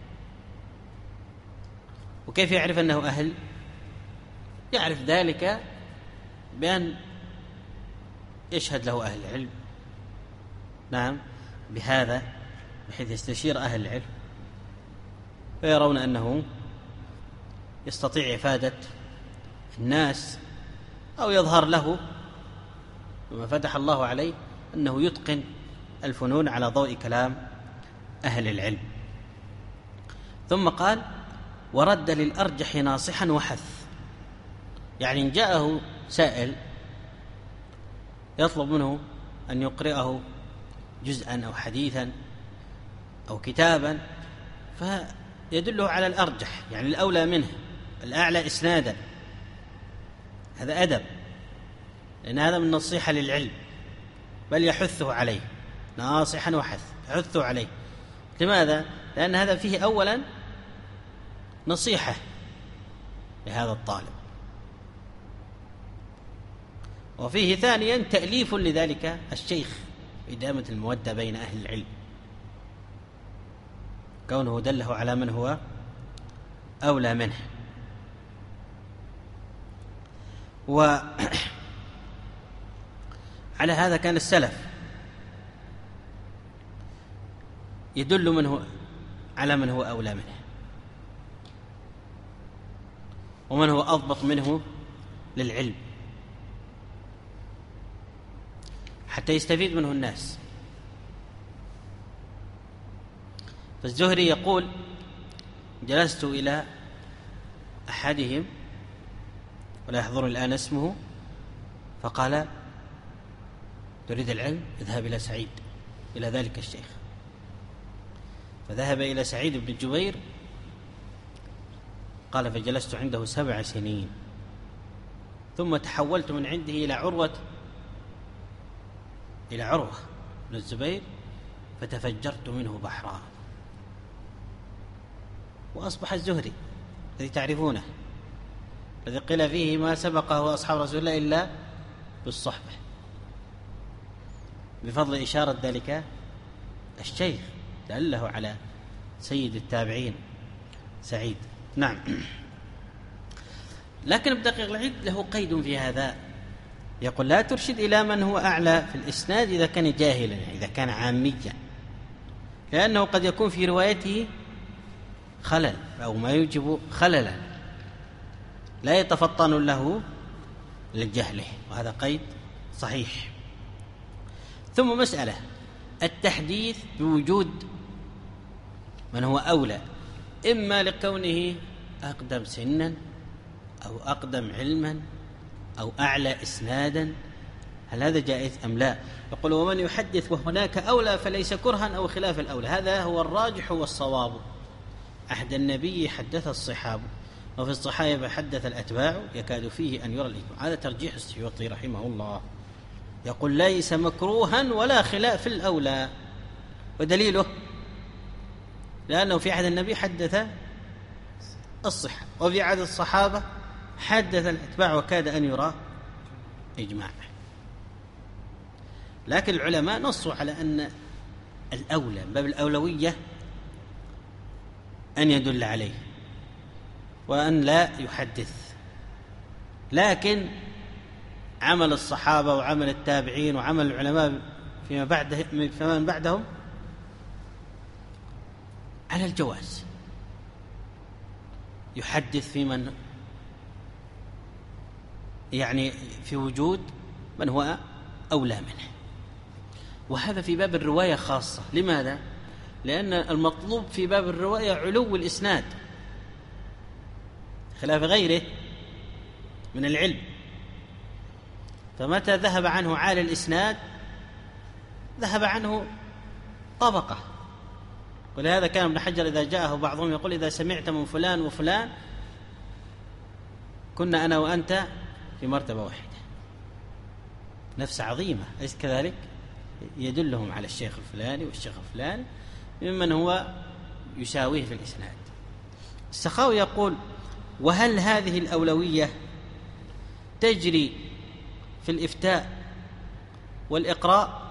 وكيف يعرف أنه أهل؟ يعرف ذلك بأن يشهد له أهل العلم، نعم بهذا، بحيث يستشير أهل العلم فيرون أنه يستطيع إفادة الناس، أو يظهر له بما فتح الله عليه أنه يتقن الفنون على ضوء كلام أهل العلم. ثم قال ورد للأرجح ناصحا وحث، يعني إن جاءه سائل يطلب منه أن يقرأه جزءا أو حديثا أو كتابا فيدله على الأرجح، يعني الأولى منه، الأعلى إسنادا. هذا أدب، لأن هذا من نصيحة للعلم، بل يحثه عليه، ناصحا وحث، يحثه عليه. لماذا؟ لأن هذا فيه أولا نصيحة لهذا الطالب، وفيه ثانيا تأليف لذلك الشيخ، إدامة المودة بين أهل العلم، كونه دله على من هو أولى منه. وعلى هذا كان السلف يدل من هو على من هو أولى منه، ومن هو أضبط منه للعلم، حتى يستفيد منه الناس. فالزهري يقول جلست إلى أحدهم ولا يحضر الآن اسمه، فقال تريد العلم؟ اذهب إلى سعيد، إلى ذلك الشيخ. فذهب إلى سعيد بن جبير، قال فجلست عنده سبع سنين، ثم تحولت من عنده إلى عروة إلى عروة بن الزبير فتفجرت منه بحرا، وأصبح الزهري الذي تعرفونه، الذي قيل فيه ما سبقه أصحاب رسول الله إلا بالصحبة، بفضل إشارة ذلك الشيخ دله على سيد التابعين سعيد. نعم. لكن ابن دقيق العيد له قيد في هذا، يقول لا ترشد إلى من هو أعلى في الإسناد إذا كان جاهلا، إذا كان عاميا، لأنه قد يكون في روايته خلل أو ما يوجب خللا لا يتفطن له لجهله، وهذا قيد صحيح. ثم مسألة التحديث بوجود من هو أولى، إما لكونه أقدم سنا أو أقدم علما أو أعلى إسنادا، هل هذا جائز أم لا؟ يقول ومن يحدث وهناك أولى فليس كرها أو خلاف الأولى، هذا هو الراجح والصواب. عهد النبي حدث الصحابة، وفي الصحابة حدث الأتباع، يكاد فيه أن يرى الإجماع. هذا ترجيح السيوطي رحمه الله، يقول ليس مكروها ولا خلاف الأولى، ودليله لأنه في عهد النبي حدث الصحة، وفي عهد الصحابة حدث الأتباع، وكاد أن يرى إجماع. لكن العلماء نصوا على أن الأولى باب الأولوية أن يدل عليه وأن لا يحدث، لكن عمل الصحابة وعمل التابعين وعمل العلماء فيما بعد فيما بعدهم على الجواز، يحدث في من يعني في وجود من هو أولى منه، وهذا في باب الرواية خاصة. لماذا؟ لأن المطلوب في باب الرواية علو الإسناد خلاف غيره من العلم، فمتى ذهب عنه عالي الإسناد ذهب عنه طبقة. ولهذا كان ابن حجر إذا جاءه بعضهم يقول إذا سمعت من فلان وفلان كنا أنا وأنت في مرتبة واحدة، نفس عظيمة، أليس كذلك؟ يدلهم على الشيخ الفلاني والشيخ الفلاني ممن هو يساويه في الإسناد. السخاوي يقول: وهل هذه الأولوية تجري في الإفتاء والإقراء؟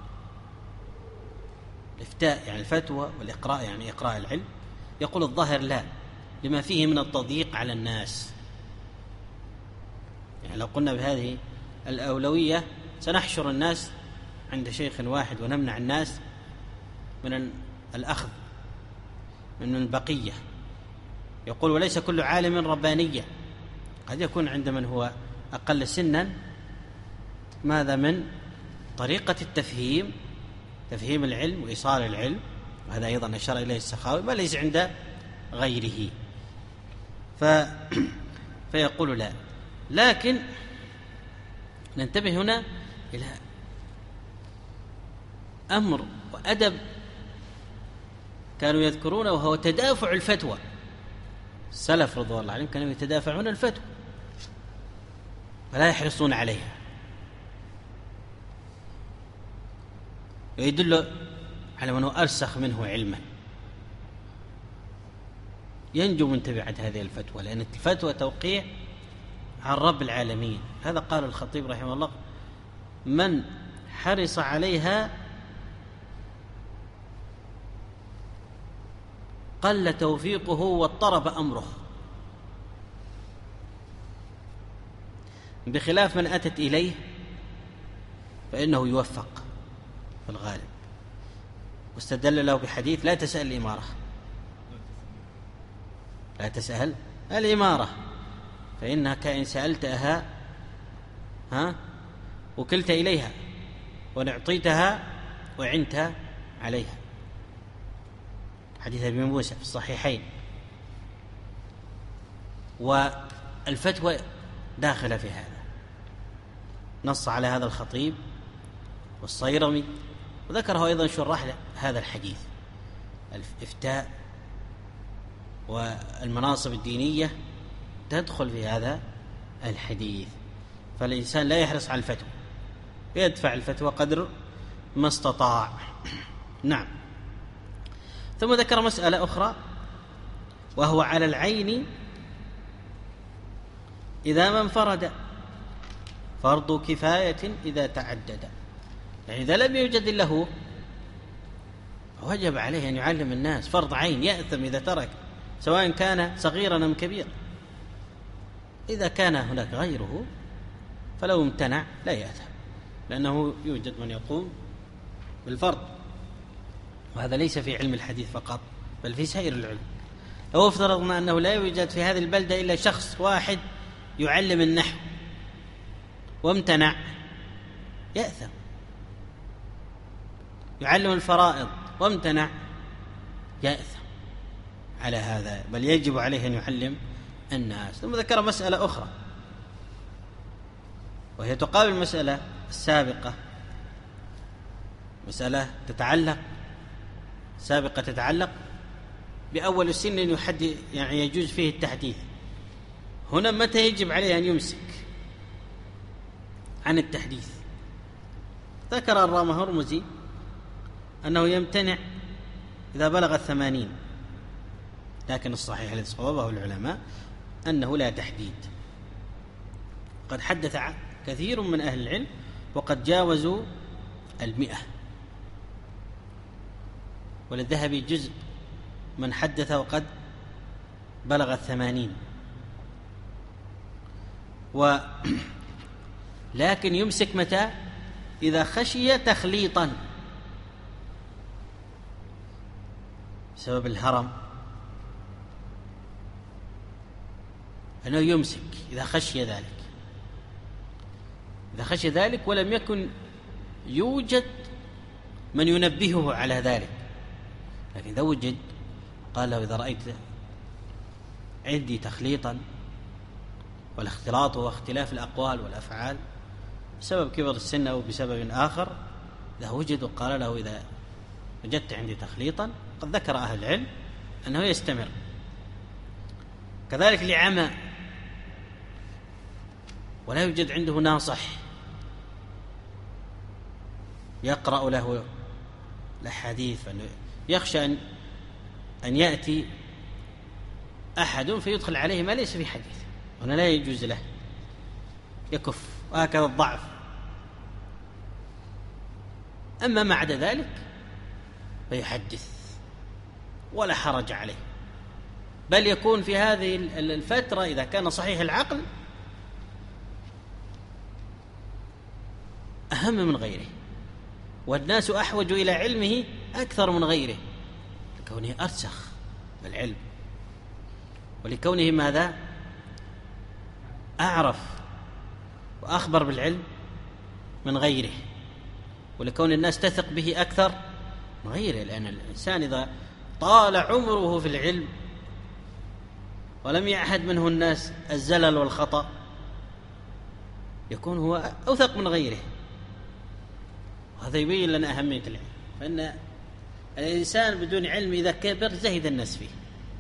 الإفتاء يعني الفتوى، والإقراء يعني إقراء العلم. يقول الظاهر لا، لما فيه من التضييق على الناس. يعني لو قلنا بهذه الأولوية سنحشر الناس عند شيخ واحد ونمنع الناس من الأخذ من البقية. يقول: وليس كل عالم ربانية، قد يكون عند من هو أقل سنا ماذا من طريقة التفهيم، تفهيم العلم وإيصال العلم، وهذا أيضا أشار إليه السخاوي، ما ليس عند غيره. ف... فيقول لا. لكن ننتبه هنا إلى أمر وأدب كانوا يذكرونه، وهو تدافع الفتوى. السلف رضوان الله عليهم كانوا يتدافعون الفتوى ولا يحرصون عليها، ويدل على من هو أرسخ منه علما ينجو من تبعة هذه الفتوى، لأن الفتوى توقيع عن رب العالمين. هذا قال الخطيب رحمه الله: من حرص عليها قل توفيقه واضطرب أمره، بخلاف من أتت إليه فإنه يوفق في الغالب. واستدل له بحديث: لا تسأل الإمارة، لا تسأل الإمارة فإنك إن سألتها ها وكلت إليها وإن أعطيتها وعنت عليها. حديث ابن موسى في الصحيحين. والفتوى داخلة في هذا، نص على هذا الخطيب والصيرمي، وذكره أيضا شراح هذا الحديث. الإفتاء والمناصب الدينية تدخل في هذا الحديث، فالإنسان لا يحرص على الفتوى، يدفع الفتوى قدر ما استطاع. نعم. ثم ذكر مسألة أخرى، وهو على العين إذا ما انفرد، فرض كفاية إذا تعدد. يعني إذا لم يوجد له وجب عليه أن يعلم الناس، فرض عين، يأثم إذا ترك، سواء كان صغيرا أم كبيرا. إذا كان هناك غيره فلو امتنع لا يأثم، لأنه يوجد من يقوم بالفرض، وهذا ليس في علم الحديث فقط بل في سائر العلم. لو افترضنا أنه لا يوجد في هذه البلدة إلا شخص واحد يعلم النحو وامتنع يأثم، يعلم الفرائض وامتنع يأثم على هذا، بل يجب عليه أن يعلم الناس. ثم ذكر مسألة أخرى، وهي تقابل المسألة السابقة، مسألة تتعلق سابقة تتعلق بأول السن يحدد، يعني يجوز فيه التحديث. هنا متى يجب عليه أن يمسك عن التحديث؟ ذكر الرامهرمزي أنه يمتنع إذا بلغ الثمانين، لكن الصحيح الذي صوابه العلماء أنه لا تحديد. قد حدث كثير من أهل العلم وقد جاوزوا المئة، وللذهبي جزء من حدث وقد بلغ الثمانين. لكن يمسك متى؟ إذا خشي تخليطا بسبب الهرم، أنه يمسك إذا خشي ذلك، إذا خشي ذلك ولم يكن يوجد من ينبهه على ذلك. لكن إذا وجد قال له إذا رأيت عندي تخليطا، والاختلاط هو اختلاف الأقوال والأفعال بسبب كبر السن أو بسبب آخر، إذا وجد وقال له إذا وجدت عندي تخليطا، قد ذكر أهل العلم أنه يستمر. كذلك لعمى ولا يوجد عنده ناصح يقرأ له الأحاديث، فإنه يخشى أن أن يأتي أحد فيدخل عليه ما ليس في حديث، هنا لا يجوز له، يكف، وهكذا الضعف. أما ما عدا ذلك فيحدث ولا حرج عليه، بل يكون في هذه الفترة إذا كان صحيح العقل أهم من غيره، والناس أحوج إلى علمه أكثر من غيره لكونه أرسخ بالعلم، ولكونه ماذا؟ أعرف وأخبر بالعلم من غيره، ولكون الناس تثق به أكثر من غيره. لأن الإنسان إذا طال عمره في العلم ولم يعهد منه الناس الزلل والخطأ يكون هو أوثق من غيره، وهذا يبين لنا أهمية العلم. فإن الإنسان بدون علم إذا كبر زهد الناس فيه،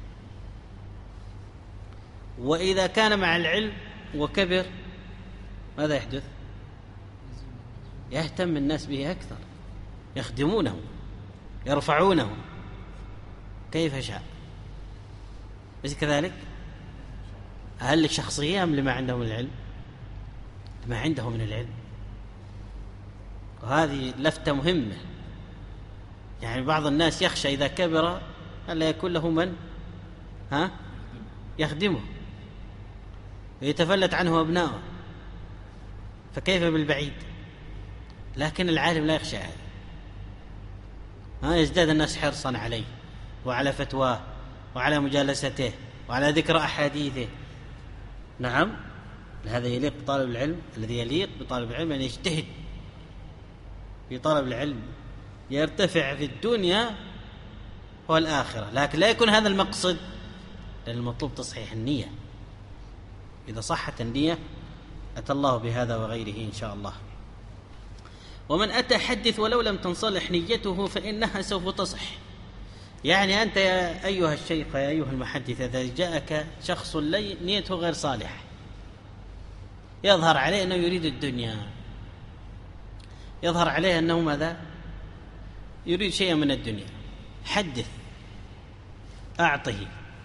وإذا كان مع العلم وكبر ماذا يحدث؟ يهتم الناس به أكثر، يخدمونه، يرفعونه كيف شاء. بس كذلك هل الشخصية أم لما عنده من العلم؟ لما عنده من العلم. وهذه لفتة مهمة، يعني بعض الناس يخشى إذا كبر ألا يكون له من ها يخدمه ويتفلت عنه أبناؤه، فكيف بالبعيد؟ لكن العالم لا يخشى هذا، ها يزداد الناس حرصا عليه وعلى فتواه وعلى مجالسته وعلى ذكر أحاديثه. نعم، هذا يليق بطالب العلم، الذي يليق بطالب العلم أن يجتهد في طلب العلم يرتفع في الدنيا والآخرة، لكن لا يكون هذا المقصد، لأن المطلوب تصحيح النية. إذا صحت النية أتى الله بهذا وغيره إن شاء الله. ومن أتى حدث ولو لم تنصلح نيته فإنها سوف تصح. يعني أنت يا أيها الشيخ يا أيها المحدث إذا جاءك شخص لي نيته غير صالحة، يظهر عليه أنه يريد الدنيا، يظهر عليه أنه ماذا؟ يريد شيئا من الدنيا، حدث، أعطه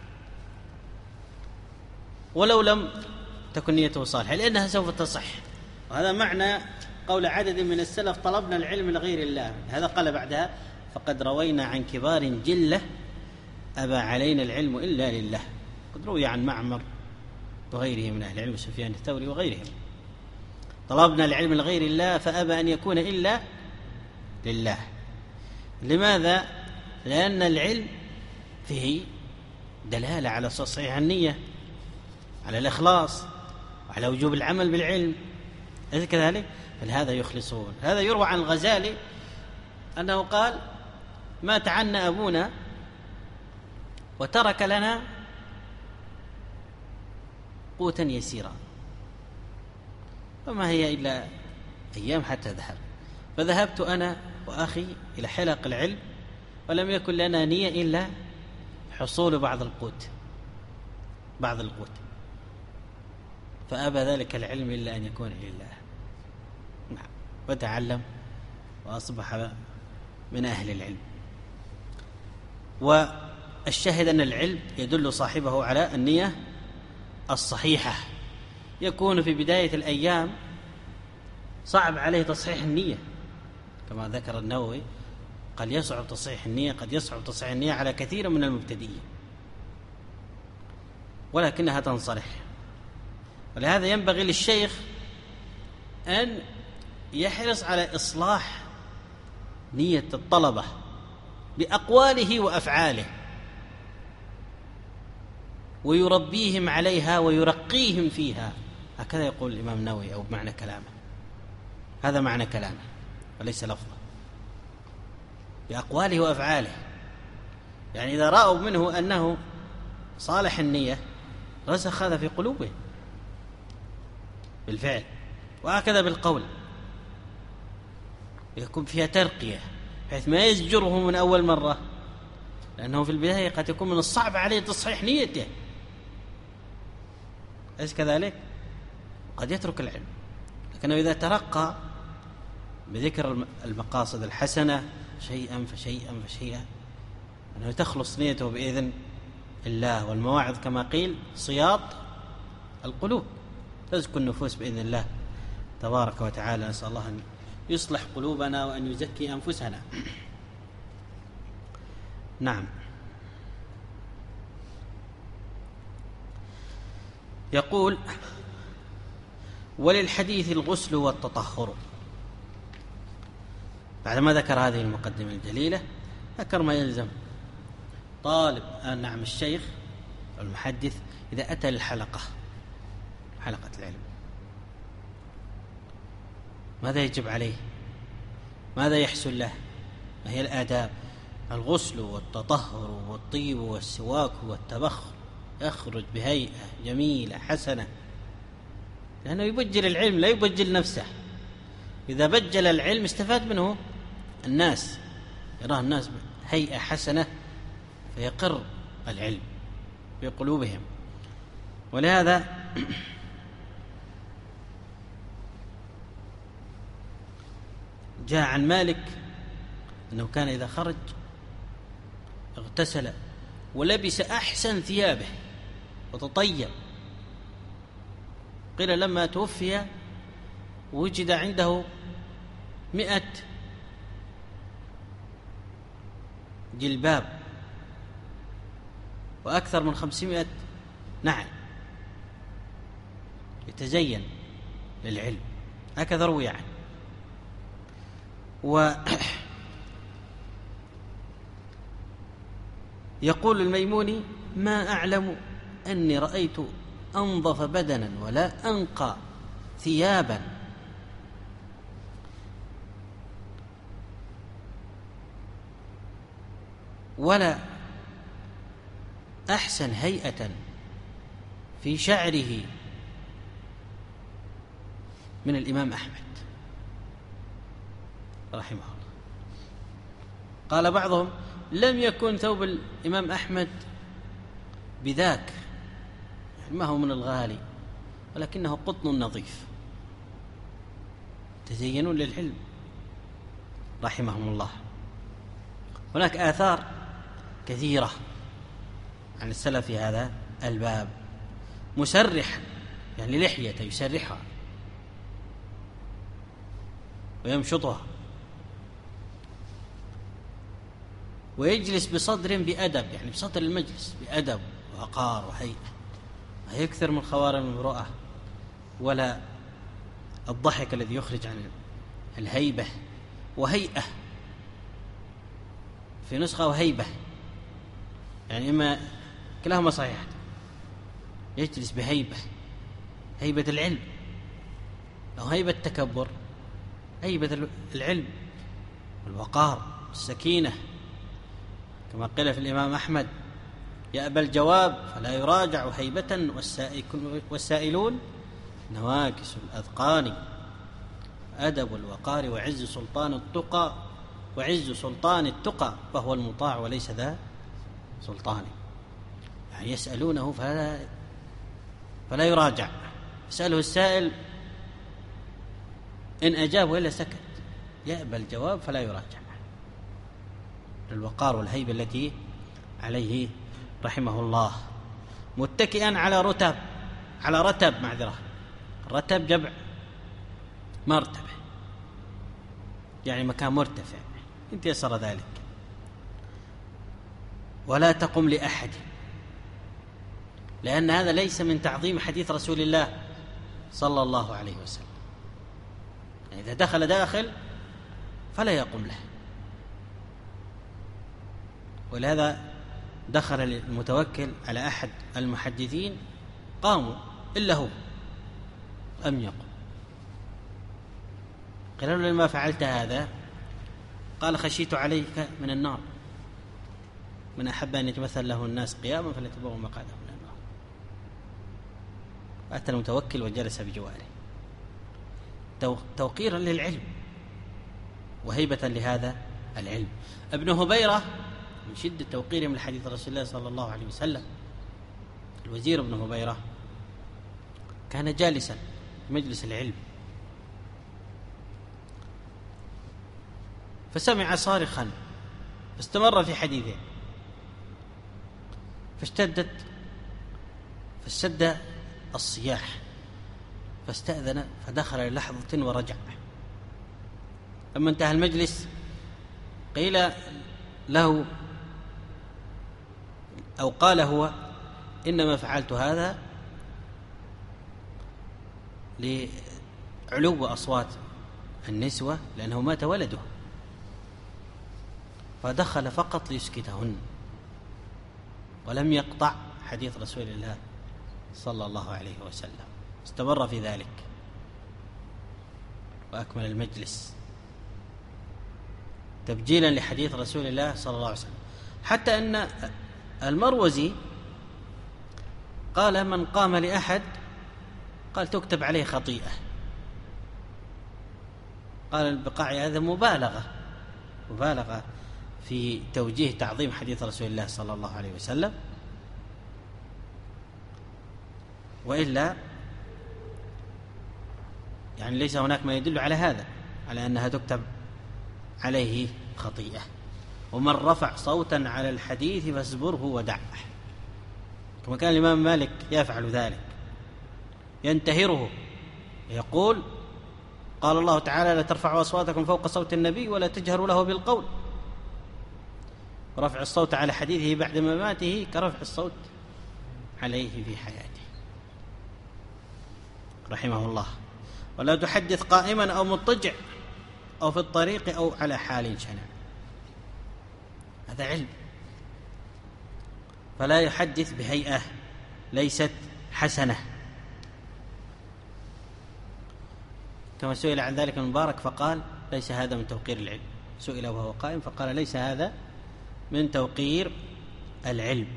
ولو لم تكن نيته صالحة، لأنها سوف تصح. وهذا معنى قول عدد من السلف طلبنا العلم لغير الله. هذا قال بعدها فقد روينا عن كبار جلة أبى علينا العلم إلا لله. قد روي عن معمر وغيره من أهل العلم، سفيان الثوري وغيرهم، طلبنا العلم لغير الله فأبى أن يكون إلا لله. لماذا؟ لأن العلم فيه دلالة على صحيح النية، على الإخلاص، وعلى وجوب العمل بالعلم، أليس كذلك؟ فلهذا يخلصون. هذا يروى عن الغزالي أنه قال مات عنا أبونا وترك لنا قوتا يسيرا، وما هي إلا أيام حتى ذهب، فذهبت أنا وأخي إلى حلق العلم ولم يكن لنا نية إلا حصول بعض القوت بعض القوت فأبى ذلك العلم إلا أن يكون لله. نعم، وتعلم وأصبح من أهل العلم. والشاهد أن العلم يدل صاحبه على النية الصحيحة. يكون في بداية الأيام صعب عليه تصحيح النية كما ذكر النووي، قال يصعب تصحيح النية، قد يصعب تصحيح النية على كثير من المبتدئين، ولكنها تنصلح. ولهذا ينبغي للشيخ أن يحرص على إصلاح نية الطلبة بأقواله وأفعاله، ويربيهم عليها ويرقيهم فيها. هكذا يقول الإمام النووي، أو بمعنى كلامه، هذا معنى كلامه وليس لفظه، بأقواله وأفعاله. يعني إذا رأوا منه أنه صالح النية رسخ هذا في قلوبهم بالفعل، وهكذا بالقول يكون فيها ترقية بحيث ما يزجره من أول مرة، لأنه في البداية قد يكون من الصعب عليه تصحيح نيته، أليس كذلك؟ قد يترك العلم، لكنه إذا ترقى بذكر المقاصد الحسنة شيئا فشيئا فشيئا أنه تخلص نيته بإذن الله. والمواعظ كما قيل صياط القلوب، تزكو النفوس بإذن الله تبارك وتعالى. نسأل الله أن يصلح قلوبنا وأن يزكي أنفسنا. نعم. يقول: وللحديث الغسل والتطهر. بعدما ذكر هذه المقدمة الجليلة ذكر ما يلزم طالب آه نعم الشيخ المحدث إذا أتى للحلقة، حلقة العلم، ماذا يجب عليه؟ ماذا يحصل له؟ ما هي الآداب؟ الغسل والتطهر والطيب والسواك والتبخر، يخرج بهيئة جميلة حسنة، لأنه يبجل العلم لا يبجل نفسه. إذا بجل العلم استفاد منه الناس، يراه الناس هيئة حسنة فيقر العلم في قلوبهم. ولهذا جاء عن مالك أنه كان إذا خرج اغتسل ولبس أحسن ثيابه وتطيب. قيل لما توفي وجد عنده مئة جلباب وأكثر من خمسمائة نعل يتزين للعلم، هكذا روي عنه. ويقول الميموني: ما أعلم أني رأيت أنظف بدنا ولا أنقى ثيابا ولا أحسن هيئة في شعره من الإمام أحمد رحمه الله. قال بعضهم: لم يكن ثوب الإمام أحمد بذاك، ما هو من الغالي، ولكنه قطن نظيف، تزينون للعلم رحمهم الله. هناك آثار كثيرة عن السلف في هذا الباب، مسرحا يعني لحيته يسرحها ويمشطها، ويجلس بصدر بأدب، يعني بصدر المجلس بأدب ووقار وهيئة، لا يكثر من خوارم المروءة ولا الضحك الذي يخرج عن الهيبة. وهيئة في نسخة وهيبة، يعني إما كلاهما صحيح، يجلس بهيبة، هيبة العلم، أو هيبة التكبر، هيبة العلم والوقار والسكينة، كما قيل في الإمام أحمد: يأبى الجواب فلا يراجع هيبة والسائلون نواكس الأذقان، أدب الوقار وعز سلطان التقى، وعز سلطان التقى فهو المطاع وليس ذا سلطان. يعني يسألونه فلا فلا يراجع، يسأله السائل إن أجاب وإلا سكت، يأبى الجواب فلا يراجع، الوقار والهيبة التي عليه رحمه الله. متكئا على رتب، على رتب معذرة، رتب جمع مرتبة، يعني مكان مرتفع إن تيسر ذلك. ولا تقم لأحد، لأن هذا ليس من تعظيم حديث رسول الله صلى الله عليه وسلم. إذا دخل داخل فلا يقوم له. ولهذا دخل المتوكل على أحد المحدثين قاموا إلا هو لم يقم. قالوا له: لما فعلت هذا؟ قال: خشيت عليك من النار، من أحب أن يتمثل له الناس قياما فليتبوأ مقعده من النار. فأتى المتوكل وجلس بجواره توقيرا للعلم وهيبة لهذا العلم. ابن هبيرة من شدة توقيره من حديث رسول الله صلى الله عليه وسلم، الوزير ابن هبيرة كان جالسا في مجلس العلم فسمع صارخا فاستمر في حديثه فاشتدت فاشتد الصياح فاستأذن فدخل للحظة ورجع. لما انتهى المجلس قيل له أو قال هو: إنما فعلت هذا لعلو أصوات النسوة لأنه مات ولده، فدخل فقط ليسكتهن ولم يقطع حديث رسول الله صلى الله عليه وسلم. استمر في ذلك وأكمل المجلس تبجيلا لحديث رسول الله صلى الله عليه وسلم، حتى أن المروزي قال: من قام لأحد قال تكتب عليه خطيئة. قال البقاعي: هذا مبالغة مبالغة في توجيه تعظيم حديث رسول الله صلى الله عليه وسلم، وإلا يعني ليس هناك ما يدل على هذا، على أنها تكتب عليه خطيئة. ومن رفع صوتا على الحديث فاصبره ودعه، كما كان الإمام مالك يفعل ذلك، ينتهره يقول: قال الله تعالى: لا ترفعوا أصواتكم فوق صوت النبي ولا تجهروا له بالقول. رفع الصوت على حديثه بعد مماته كرفع الصوت عليه في حياته رحمه الله. ولا تحدث قائما أو مضطجع أو في الطريق أو على حال شنع. هذا علم. فلا يحدث بهيئة ليست حسنة، كما سئل عن ذلك المبارك فقال: ليس هذا من توقير العلم. سئل وهو قائم فقال: ليس هذا من توقير العلم.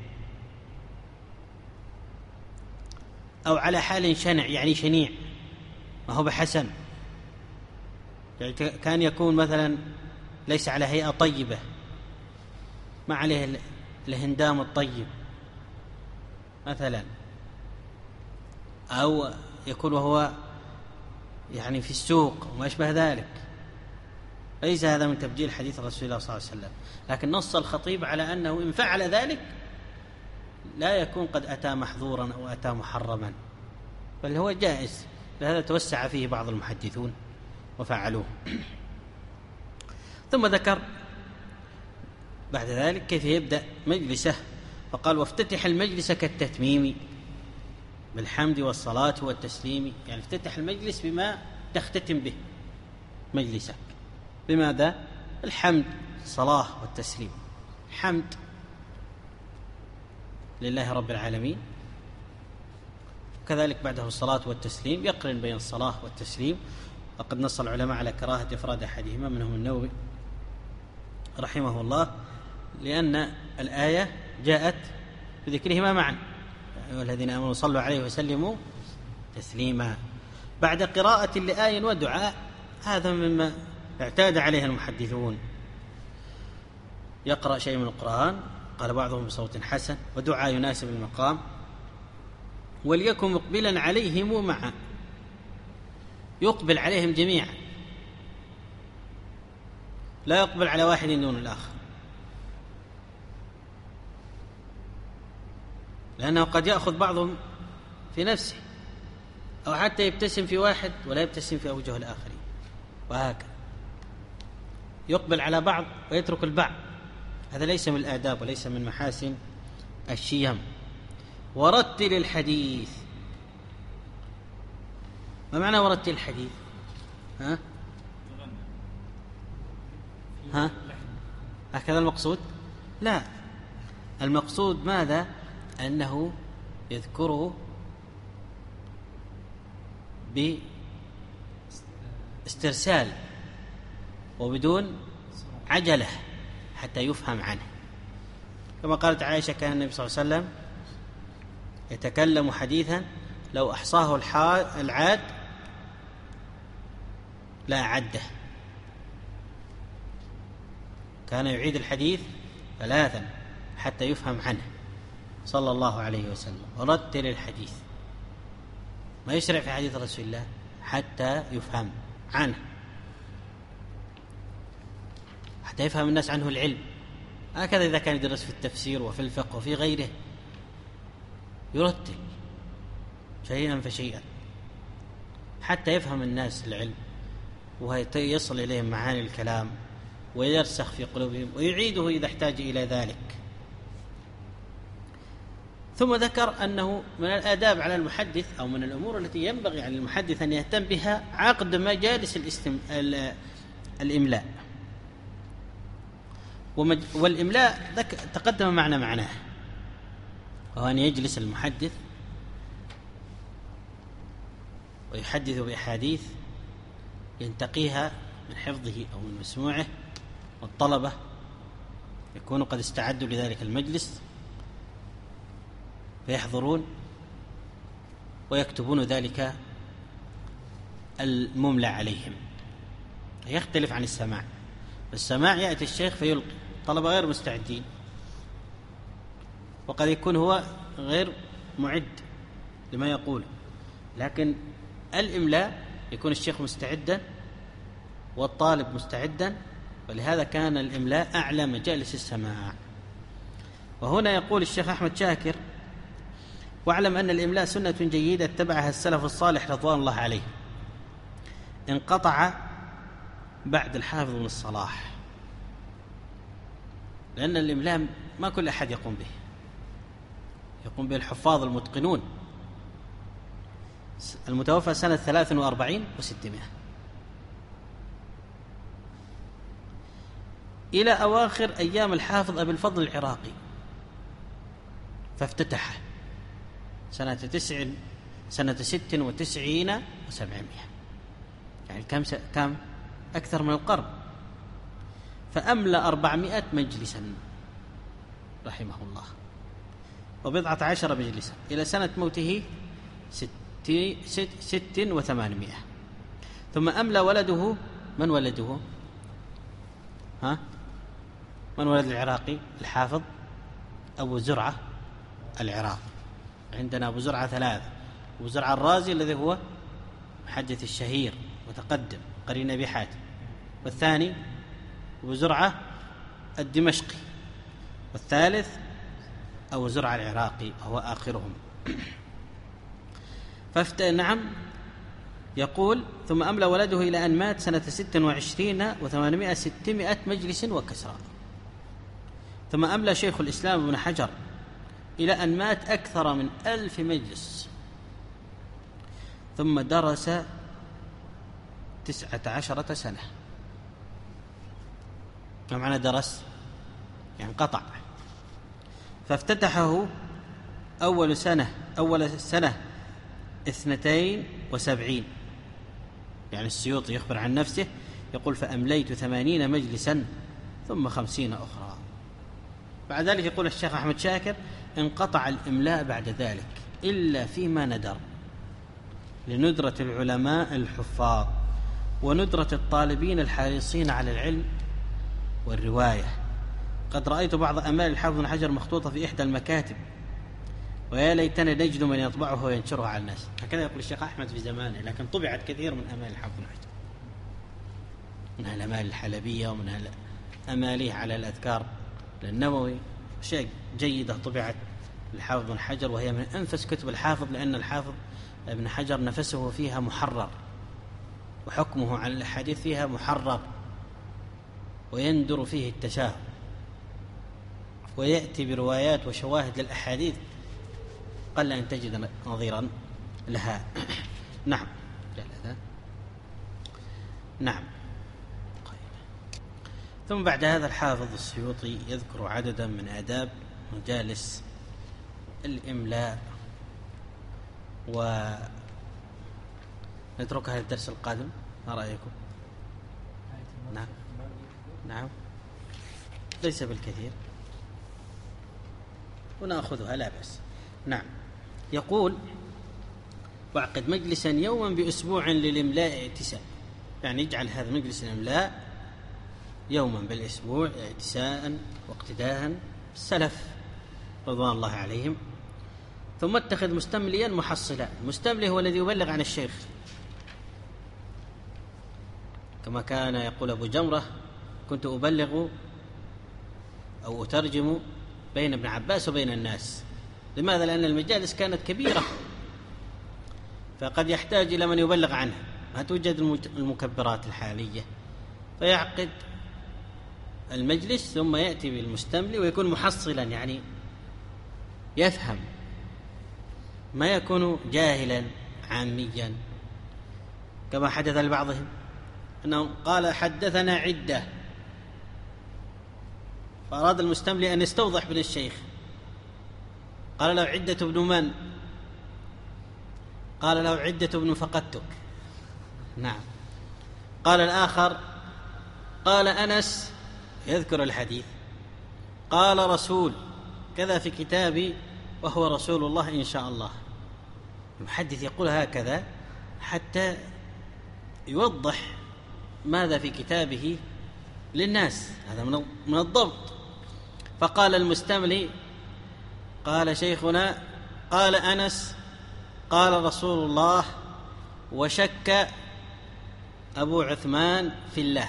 أو على حال شنع يعني شنيع، ما هو بحسن، يعني كان يكون مثلا ليس على هيئة طيبة، ما عليه الهندام الطيب مثلا، أو يكون وهو يعني في السوق وما أشبه ذلك. ليس هذا من تبجيل حديث رسول الله صلى الله عليه وسلم، لكن نص الخطيب على أنه إن فعل ذلك لا يكون قد أتى محظورا أو أتى محرما، بل هو جائز. لهذا توسع فيه بعض المحدثون وفعلوه. ثم ذكر بعد ذلك كيف يبدأ مجلسه، فقال: وافتتح المجلس كالتتميم بالحمد والصلاة والتسليم. يعني افتتح المجلس بما تختتم به مجلسك. بماذا؟ الحمد، الصلاة والتسليم. حمد لله رب العالمين، وكذلك بعده الصلاة والتسليم، يقرن بين الصلاة والتسليم. وقد نص العلماء على كراهة إفراد أحدهما، منهم النووي رحمه الله، لأن الآية جاءت بذكرهما معا: يا أيها الذين آمنوا صلوا عليه وسلموا تسليما. بعد قراءة لآية ودعاء، هذا مما اعتاد عليه المحدثون، يقرأ شيء من القرآن، قال بعضهم بصوت حسن، ودعاء يناسب المقام، وليكن مقبلا عليهم معا، يقبل عليهم جميعا، لا يقبل على واحد دون الآخر، لأنه قد يأخذ بعضهم في نفسه، أو حتى يبتسم في واحد ولا يبتسم في أوجه الآخرين، وهكذا يقبل على بعض ويترك البعض. هذا ليس من الآداب وليس من محاسن الشيم. ورتل الحديث. ما معنى ورتل الحديث؟ ها؟ ها هكذا المقصود؟ لا، المقصود ماذا؟ أنه يذكره باسترسال وبدون عجلة حتى يفهم عنه، كما قالت عائشة: كان النبي صلى الله عليه وسلم يتكلم حديثا لو أحصاه العاد لا أعده. كان يعيد الحديث ثلاثا حتى يفهم عنه صلى الله عليه وسلم. ورتل الحديث، ما يشرع في حديث رسول الله حتى يفهم عنه، حتى يفهم الناس عنه العلم. هكذا إذا كان يدرس في التفسير وفي الفقه وفي غيره يرتل شيئا فشيئا حتى يفهم الناس العلم ويصل إليهم معاني الكلام ويرسخ في قلوبهم، ويعيده إذا احتاج إلى ذلك. ثم ذكر أنه من الآداب على المحدث أو من الأمور التي ينبغي على المحدث أن يهتم بها عقد مجالس الاستم... الإملاء. ومج... والإملاء ذك... تقدم معنا معناه، وهو أن يجلس المحدث ويحدث بأحاديث ينتقيها من حفظه أو من مسموعه، والطلبة يكونوا قد استعدوا لذلك المجلس فيحضرون ويكتبون ذلك المملى عليهم. يختلف عن السماع. السماع يأتي الشيخ فيلقي، الطلبة غير مستعدين، وقد يكون هو غير معد لما يقول. لكن الإملاء يكون الشيخ مستعدا والطالب مستعدا، ولهذا كان الإملاء أعلى مجالس السماع. وهنا يقول الشيخ أحمد شاكر: واعلم أن الإملاء سنة جيدة اتبعها السلف الصالح رضوان الله عليه، انقطع بعد الحافظ بن الصلاح، لأن الإملاء ما كل أحد يقوم به، يقوم به الحفاظ المتقنون. المتوفى سنة ثلاث وأربعين وستمائة، إلى أواخر أيام الحافظ أبي الفضل العراقي، فافتتح سنة تسع سنة ست وتسعين وسبعمائة، يعني كم س... كم أكثر من القرن. فأملى أربعمائة مجلسا رحمه الله، وبضعة عشر مجلسا، إلى سنة موته ست... ست... ست وثمانمائة. ثم أملى ولده، من ولده؟ ها؟ من ولد العراقي؟ الحافظ أبو زرعة العراقي. عندنا أبو زرعة ثلاثة: أبو زرعة الرازي الذي هو محدث الشهير متقدم قرين أبي حاتم، والثاني أبو زرعة الدمشقي، والثالث أبو زرعة العراقي وهو آخرهم. فافت نعم يقول: ثم أملى ولده إلى أن مات سنة ست وعشرين وثمانمائة ستمائة مجلس وكسرى. ثم أملى شيخ الإسلام ابن حجر إلى أن مات أكثر من ألف مجلس. ثم درس تسعة عشرة سنة. ما معنى درس؟ يعني قطع. فافتتحه أول سنة أول سنة اثنتين وسبعين، يعني السيوطي يخبر عن نفسه يقول: فأمليت ثمانين مجلسا ثم خمسين أخرى. بعد ذلك يقول الشيخ أحمد شاكر: انقطع الإملاء بعد ذلك إلا فيما ندر، لندرة العلماء الحفاظ وندرة الطالبين الحريصين على العلم والرواية. قد رأيت بعض أمال الحافظ بن حجر مخطوطة في إحدى المكاتب، ويا ليتنا نجد من يطبعه وينشرها على الناس. هكذا يقول الشيخ أحمد في زمانه، لكن طبعت كثير من أمال الحافظ بن حجر، منها الأمال الحلبية ومنها أماليه على الأذكار للنووي، شيء جيدة طبعت الحافظ بن حجر، وهي من أنفس كتب الحافظ، لأن الحافظ ابن حجر نفسه فيها محرر، وحكمه على الحديث فيها محرر، ويندر فيه التشاهد، ويأتي بروايات وشواهد للأحاديث قل أن تجد نظيرا لها. نعم نعم. ثم بعد هذا الحافظ السيوطي يذكر عددا من آداب مجالس الإملاء، ونتركها للدرس القادم. ما رأيكم؟ نعم نعم ليس بالكثير ونأخذها لا بأس. نعم. يقول: واعقد مجلسا يوما بأسبوع للإملاء اعتساء، يعني اجعل هذا مجلس الإملاء يوما بالأسبوع اعتساء واقتداء بالسلف رضوان الله عليهم. ثم اتخذ مستمليا محصلا. المستملي هو الذي يبلغ عن الشيخ، كما كان يقول أبو جمرة: كنت أبلغ أو أترجم بين ابن عباس وبين الناس. لماذا؟ لأن المجالس كانت كبيرة، فقد يحتاج إلى من يبلغ عنها، ما توجد المكبرات الحالية، فيعقد المجلس ثم يأتي بالمستملي ويكون محصلا، يعني يفهم، ما يكون جاهلا عاميا كما حدث لبعضهم أنه قال: حدثنا عدة، فأراد المستملي أن يستوضح من الشيخ، قال له: عدة ابن من؟ قال له: عدة ابن فقدتك. نعم. قال الآخر: قال أنس، يذكر الحديث، قال رسول كذا في كتابي وهو رسول الله إن شاء الله. المحدث يقول هكذا حتى يوضح ماذا في كتابه للناس، هذا من الضبط. فقال المستملي: قال شيخنا، قال أنس، قال رسول الله، وشك أبو عثمان في الله،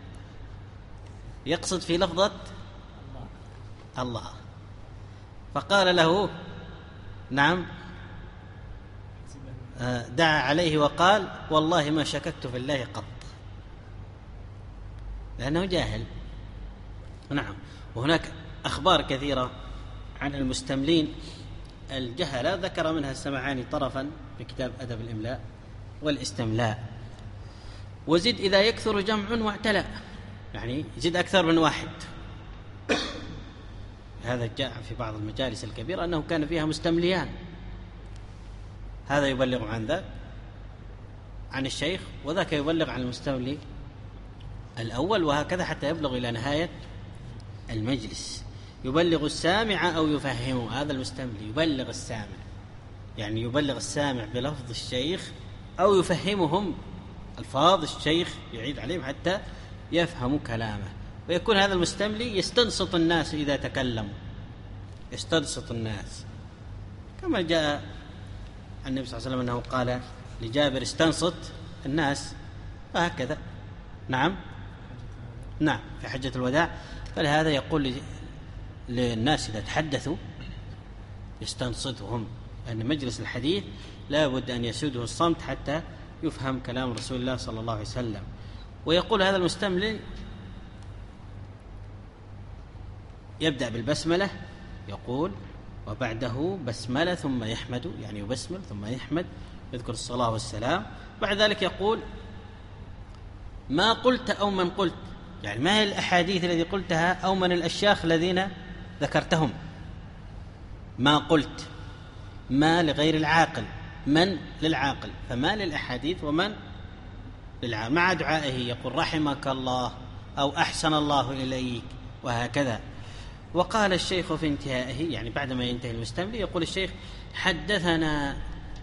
يقصد في لفظة الله. فقال له: نعم، دعا عليه وقال: والله ما شككت في الله قط، لأنه جاهل. نعم. وهناك أخبار كثيرة عن المستملين الجهلة، ذكر منها السمعاني طرفا في كتاب أدب الإملاء والاستملاء. وزد إذا يكثر جمع واعتلى، يعني زد أكثر من واحد. هذا جاء في بعض المجالس الكبيرة أنه كان فيها مستمليان، هذا يبلغ عن ذاك عن الشيخ، وذاك يبلغ عن المستملي الأول، وهكذا حتى يبلغ إلى نهاية المجلس. يبلغ السامع أو يفهمه، هذا المستملي يبلغ السامع، يعني يبلغ السامع بلفظ الشيخ أو يفهمهم ألفاظ الشيخ، يعيد عليهم حتى يفهموا كلامه. ويكون هذا المستملي يستنصت الناس إذا تكلموا، يستنصت الناس، كما جاء عن النبي صلى الله عليه وسلم أنه قال لجابر: استنصت الناس، فهكذا. نعم نعم في حجة الوداع. فلهذا يقول للناس إذا تحدثوا يستنصتهم، لأن مجلس الحديث لا بد أن يسوده الصمت حتى يفهم كلام رسول الله صلى الله عليه وسلم. ويقول هذا المستملي يبدأ بالبسملة، يقول: وبعده بسملة ثم يحمد، يعني يبسمل ثم يحمد، يذكر الصلاة والسلام. بعد ذلك يقول: ما قلت أو من قلت، يعني ما هي الأحاديث التي قلتها أو من الأشياخ الذين ذكرتهم. ما قلت، ما لغير العاقل، من للعاقل، فما للأحاديث ومن للعاقل، مع دعائه يقول: رحمك الله أو أحسن الله إليك، وهكذا. وقال الشيخ في انتهائه، يعني بعدما ينتهي المستملي يقول الشيخ: حدثنا.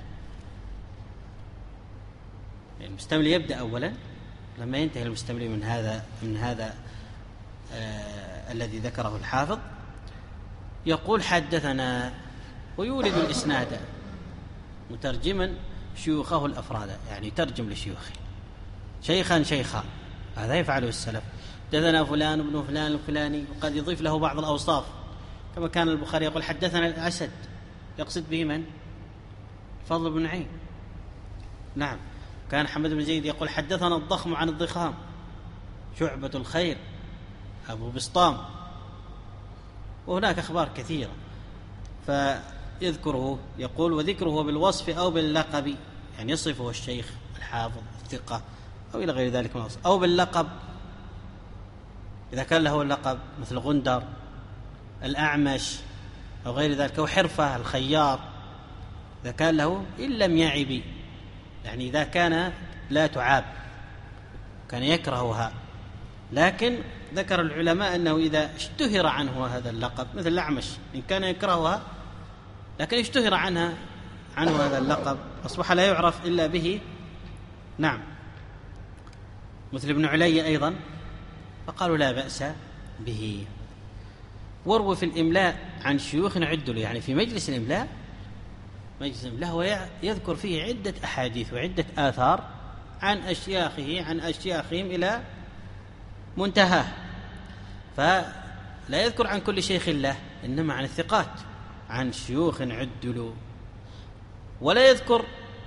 المستملي يبدأ أولا، لما ينتهي المستملي من هذا من هذا آه الذي ذكره الحافظ يقول: حدثنا، ويورد الإسناد مترجما شيوخه الأفراد، يعني ترجم لشيوخه شيخا شيخا، هذا يفعله السلف. حدثنا فلان ابن فلان الفلاني، وقد يضيف له بعض الأوصاف، كما كان البخاري يقول: حدثنا الأسد، يقصد به من؟ فضل بن عين. نعم. كان حمد بن زيد يقول: حدثنا الضخم عن الضخام، شعبة الخير أبو بسطام. وهناك أخبار كثيرة فيذكره، يقول: وذكره بالوصف أو باللقب، يعني يصفه الشيخ الحافظ الثقة أو إلى غير ذلك من الوصف، أو باللقب، إذا كان له لقب مثل غندر، الأعمش أو غير ذلك، أو حرفة الخياط، إذا كان له إن لم يعب، يعني إذا كان لا تعاب كان يكرهها. لكن ذكر العلماء أنه إذا اشتهر عنه هذا اللقب مثل الأعمش إن كان يكرهها لكن اشتهر عنها عنه هذا اللقب أصبح لا يعرف إلا به. نعم، مثل ابن علي أيضا، فقالوا لا بأس به. وروي في الإملاء عن شيوخ عدل، يعني في مجلس الإملاء مجلس الإملاء هو يذكر فيه عدة أحاديث وعدة آثار عن أشياخه عن أشياخهم إلى منتهاه، فلا يذكر عن كل شيخ له، إنما عن الثقات، عن شيوخ عدلوا، ولا يذكر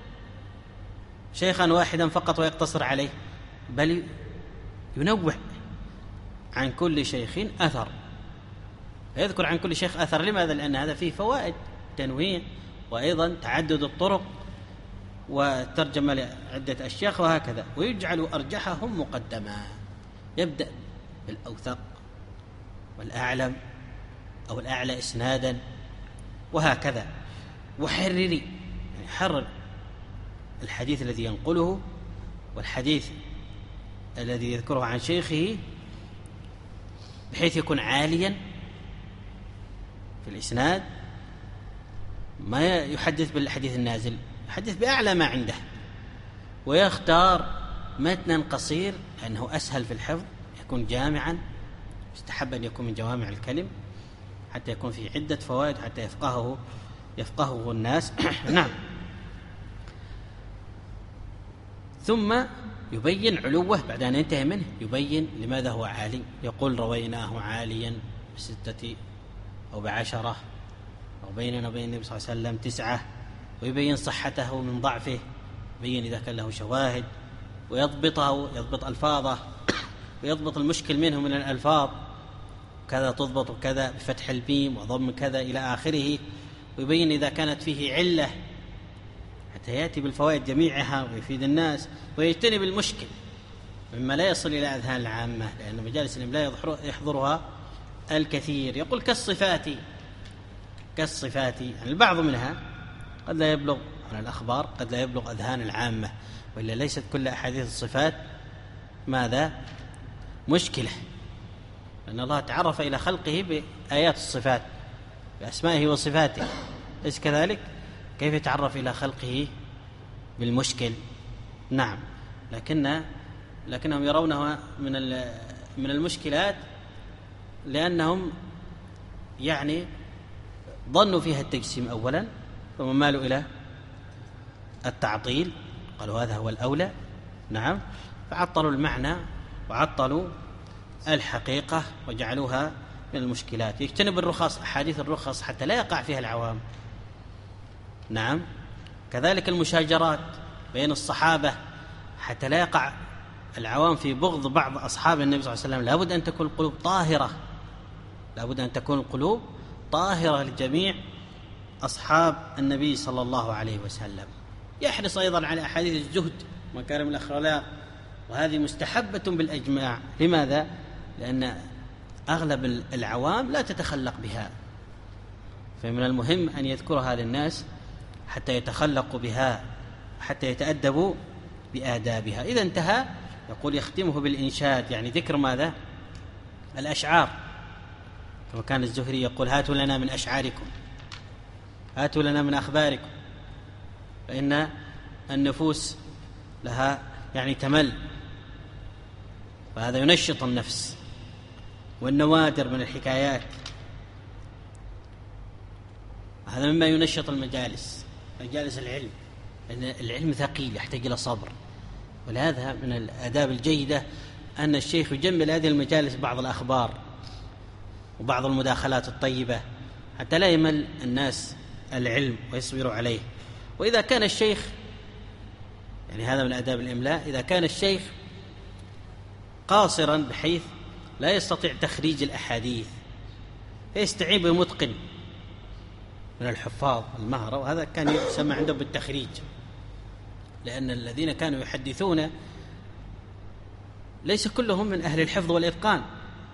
شيخا واحدا فقط ويقتصر عليه، بل ينوع عن كل شيخ أثر، يذكر عن كل شيخ أثر. لماذا؟ لأن هذا فيه فوائد تنويع، وأيضا تعدد الطرق وترجمة لعدة أشياخ وهكذا، ويجعل أرجحهم مقدما، يبدأ بالأوثق والأعلم أو الأعلى إسنادا وهكذا. وحرري، يعني حرر الحديث الذي ينقله والحديث الذي يذكره عن شيخه بحيث يكون عاليا في الإسناد، ما يحدث بالحديث النازل، يحدث بأعلى ما عنده، ويختار متنا قصير لأنه أسهل في الحفظ، يكون جامعا، يستحب أن يكون من جوامع الكلم حتى يكون فيه عدة فوائد حتى يفقهه يفقهه الناس. نعم. ثم يبين علوه بعد أن ينتهي منه، يبين لماذا هو عالي، يقول رويناه عاليا بستة أو بعشرة، أو بيننا وبين النبي صلى الله عليه وسلم تسعة، ويبين صحته من ضعفه، يبين إذا كان له شواهد، ويضبطه يضبط ألفاظه، ويضبط المشكل منه من الألفاظ، كذا تضبط كذا بفتح البيم وضم كذا إلى آخره، ويبين إذا كانت فيه علة حتى يأتي بالفوائد جميعها ويفيد الناس، ويجتنب المشكل مما لا يصل إلى أذهان العامة، لأن مجالس الإملاء يحضرها الكثير. يقول كالصفات، كالصفات يعني البعض منها قد لا يبلغ عن الأخبار، قد لا يبلغ أذهان العامة، وإلا ليست كل أحاديث الصفات ماذا مشكلة، لأن الله تعرف إلى خلقه بآيات الصفات بأسمائه وصفاته، ليس كذلك؟ كيف يتعرف إلى خلقه بالمشكل؟ نعم، لكن لكنهم يرونها من من المشكلات لأنهم يعني ظنوا فيها التجسيم أولا، ثم مالوا إلى التعطيل، قالوا هذا هو الأولى. نعم، فعطلوا المعنى وعطلوا الحقيقة وجعلوها من المشكلات. يجتنب الرخص، أحاديث الرخص حتى لا يقع فيها العوام. نعم، كذلك المشاجرات بين الصحابة حتى لا يقع العوام في بغض بعض أصحاب النبي صلى الله عليه وسلم. لابد أن تكون القلوب طاهرة، لابد أن تكون القلوب طاهرة لجميع أصحاب النبي صلى الله عليه وسلم. يحرص أيضا على أحاديث الزهد ومكارم الأخلاق، وهذه مستحبة بالإجماع. لماذا؟ لأن أغلب العوام لا تتخلق بها، فمن المهم أن يذكرها للناس حتى يتخلقوا بها، حتى يتأدبوا بآدابها. إذا انتهى يقول يختمه بالإنشاد، يعني ذكر ماذا؟ الأشعار، كما كان الزهري يقول هاتوا لنا من أشعاركم، هاتوا لنا من أخباركم، فإن النفوس لها يعني تمل، فهذا ينشط النفس. والنوادر من الحكايات، هذا مما ينشط المجالس، مجالس العلم، لأن العلم ثقيل يحتاج إلى صبر. ولهذا من الآداب الجيدة أن الشيخ يجمل هذه المجالس بعض الأخبار وبعض المداخلات الطيبة حتى لا يمل الناس العلم ويصبروا عليه. وإذا كان الشيخ، يعني هذا من آداب الإملاء، إذا كان الشيخ قاصرا بحيث لا يستطيع تخريج الأحاديث فيستعين بمتقن من الحفاظ المهرة، وهذا كان يسمى عندهم بالتخريج، لأن الذين كانوا يحدثون ليس كلهم من أهل الحفظ والإتقان،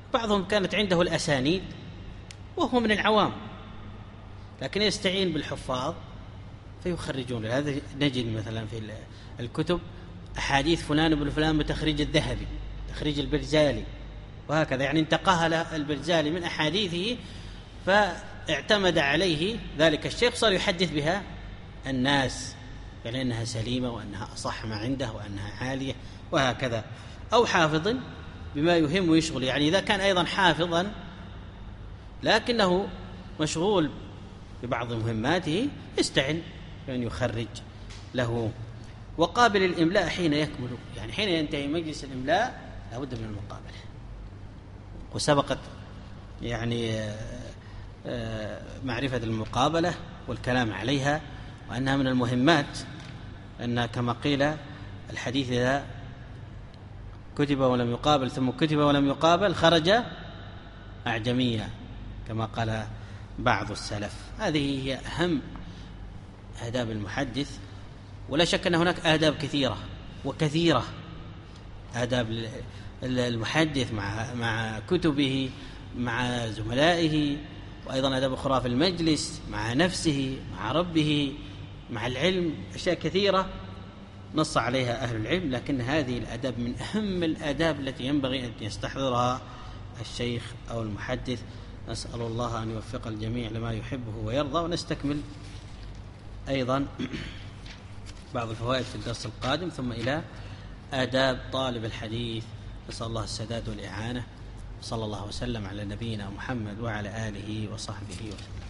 بعضهم كانت عنده الأسانيد وهو من العوام، لكن يستعين بالحفاظ فيخرجون. هذا نجد مثلا في الكتب أحاديث فلان بن فلان بتخريج الذهبي، تخريج البرزالي، وهكذا، يعني انتقاها البرزالي من أحاديثه فاعتمد عليه ذلك الشيخ، صار يحدث بها الناس، يعني أنها سليمة وأنها أصح ما عنده وأنها عالية وهكذا. أو حافظ بما يهم ويشغل، يعني إذا كان أيضا حافظا لكنه مشغول ببعض مهماته يستعن أن يخرج له. وقابل الإملاء حين يكمل، يعني حين ينتهي مجلس الإملاء لابد من المقابلة. وسبقت يعني معرفة المقابلة والكلام عليها، وأنها من المهمات، أن كما قيل الحديث إذا كتب ولم يقابل ثم كتب ولم يقابل خرج أعجميا، كما قال بعض السلف. هذه هي أهم آداب المحدث، ولا شك أن هناك آداب كثيرة وكثيرة، آداب المحدث مع مع كتبه، مع زملائه، وأيضا آداب أخرى في المجلس، مع نفسه، مع ربه، مع العلم، أشياء كثيرة نص عليها أهل العلم، لكن هذه الآداب من أهم الآداب التي ينبغي أن يستحضرها الشيخ أو المحدث. نسأل الله أن يوفق الجميع لما يحبه ويرضى. ونستكمل أيضا بعض الفوائد في الدرس القادم، ثم إلى آداب طالب الحديث. نسأل الله السداد والإعانة. صلى الله وسلم على نبينا محمد وعلى آله وصحبه وسلم.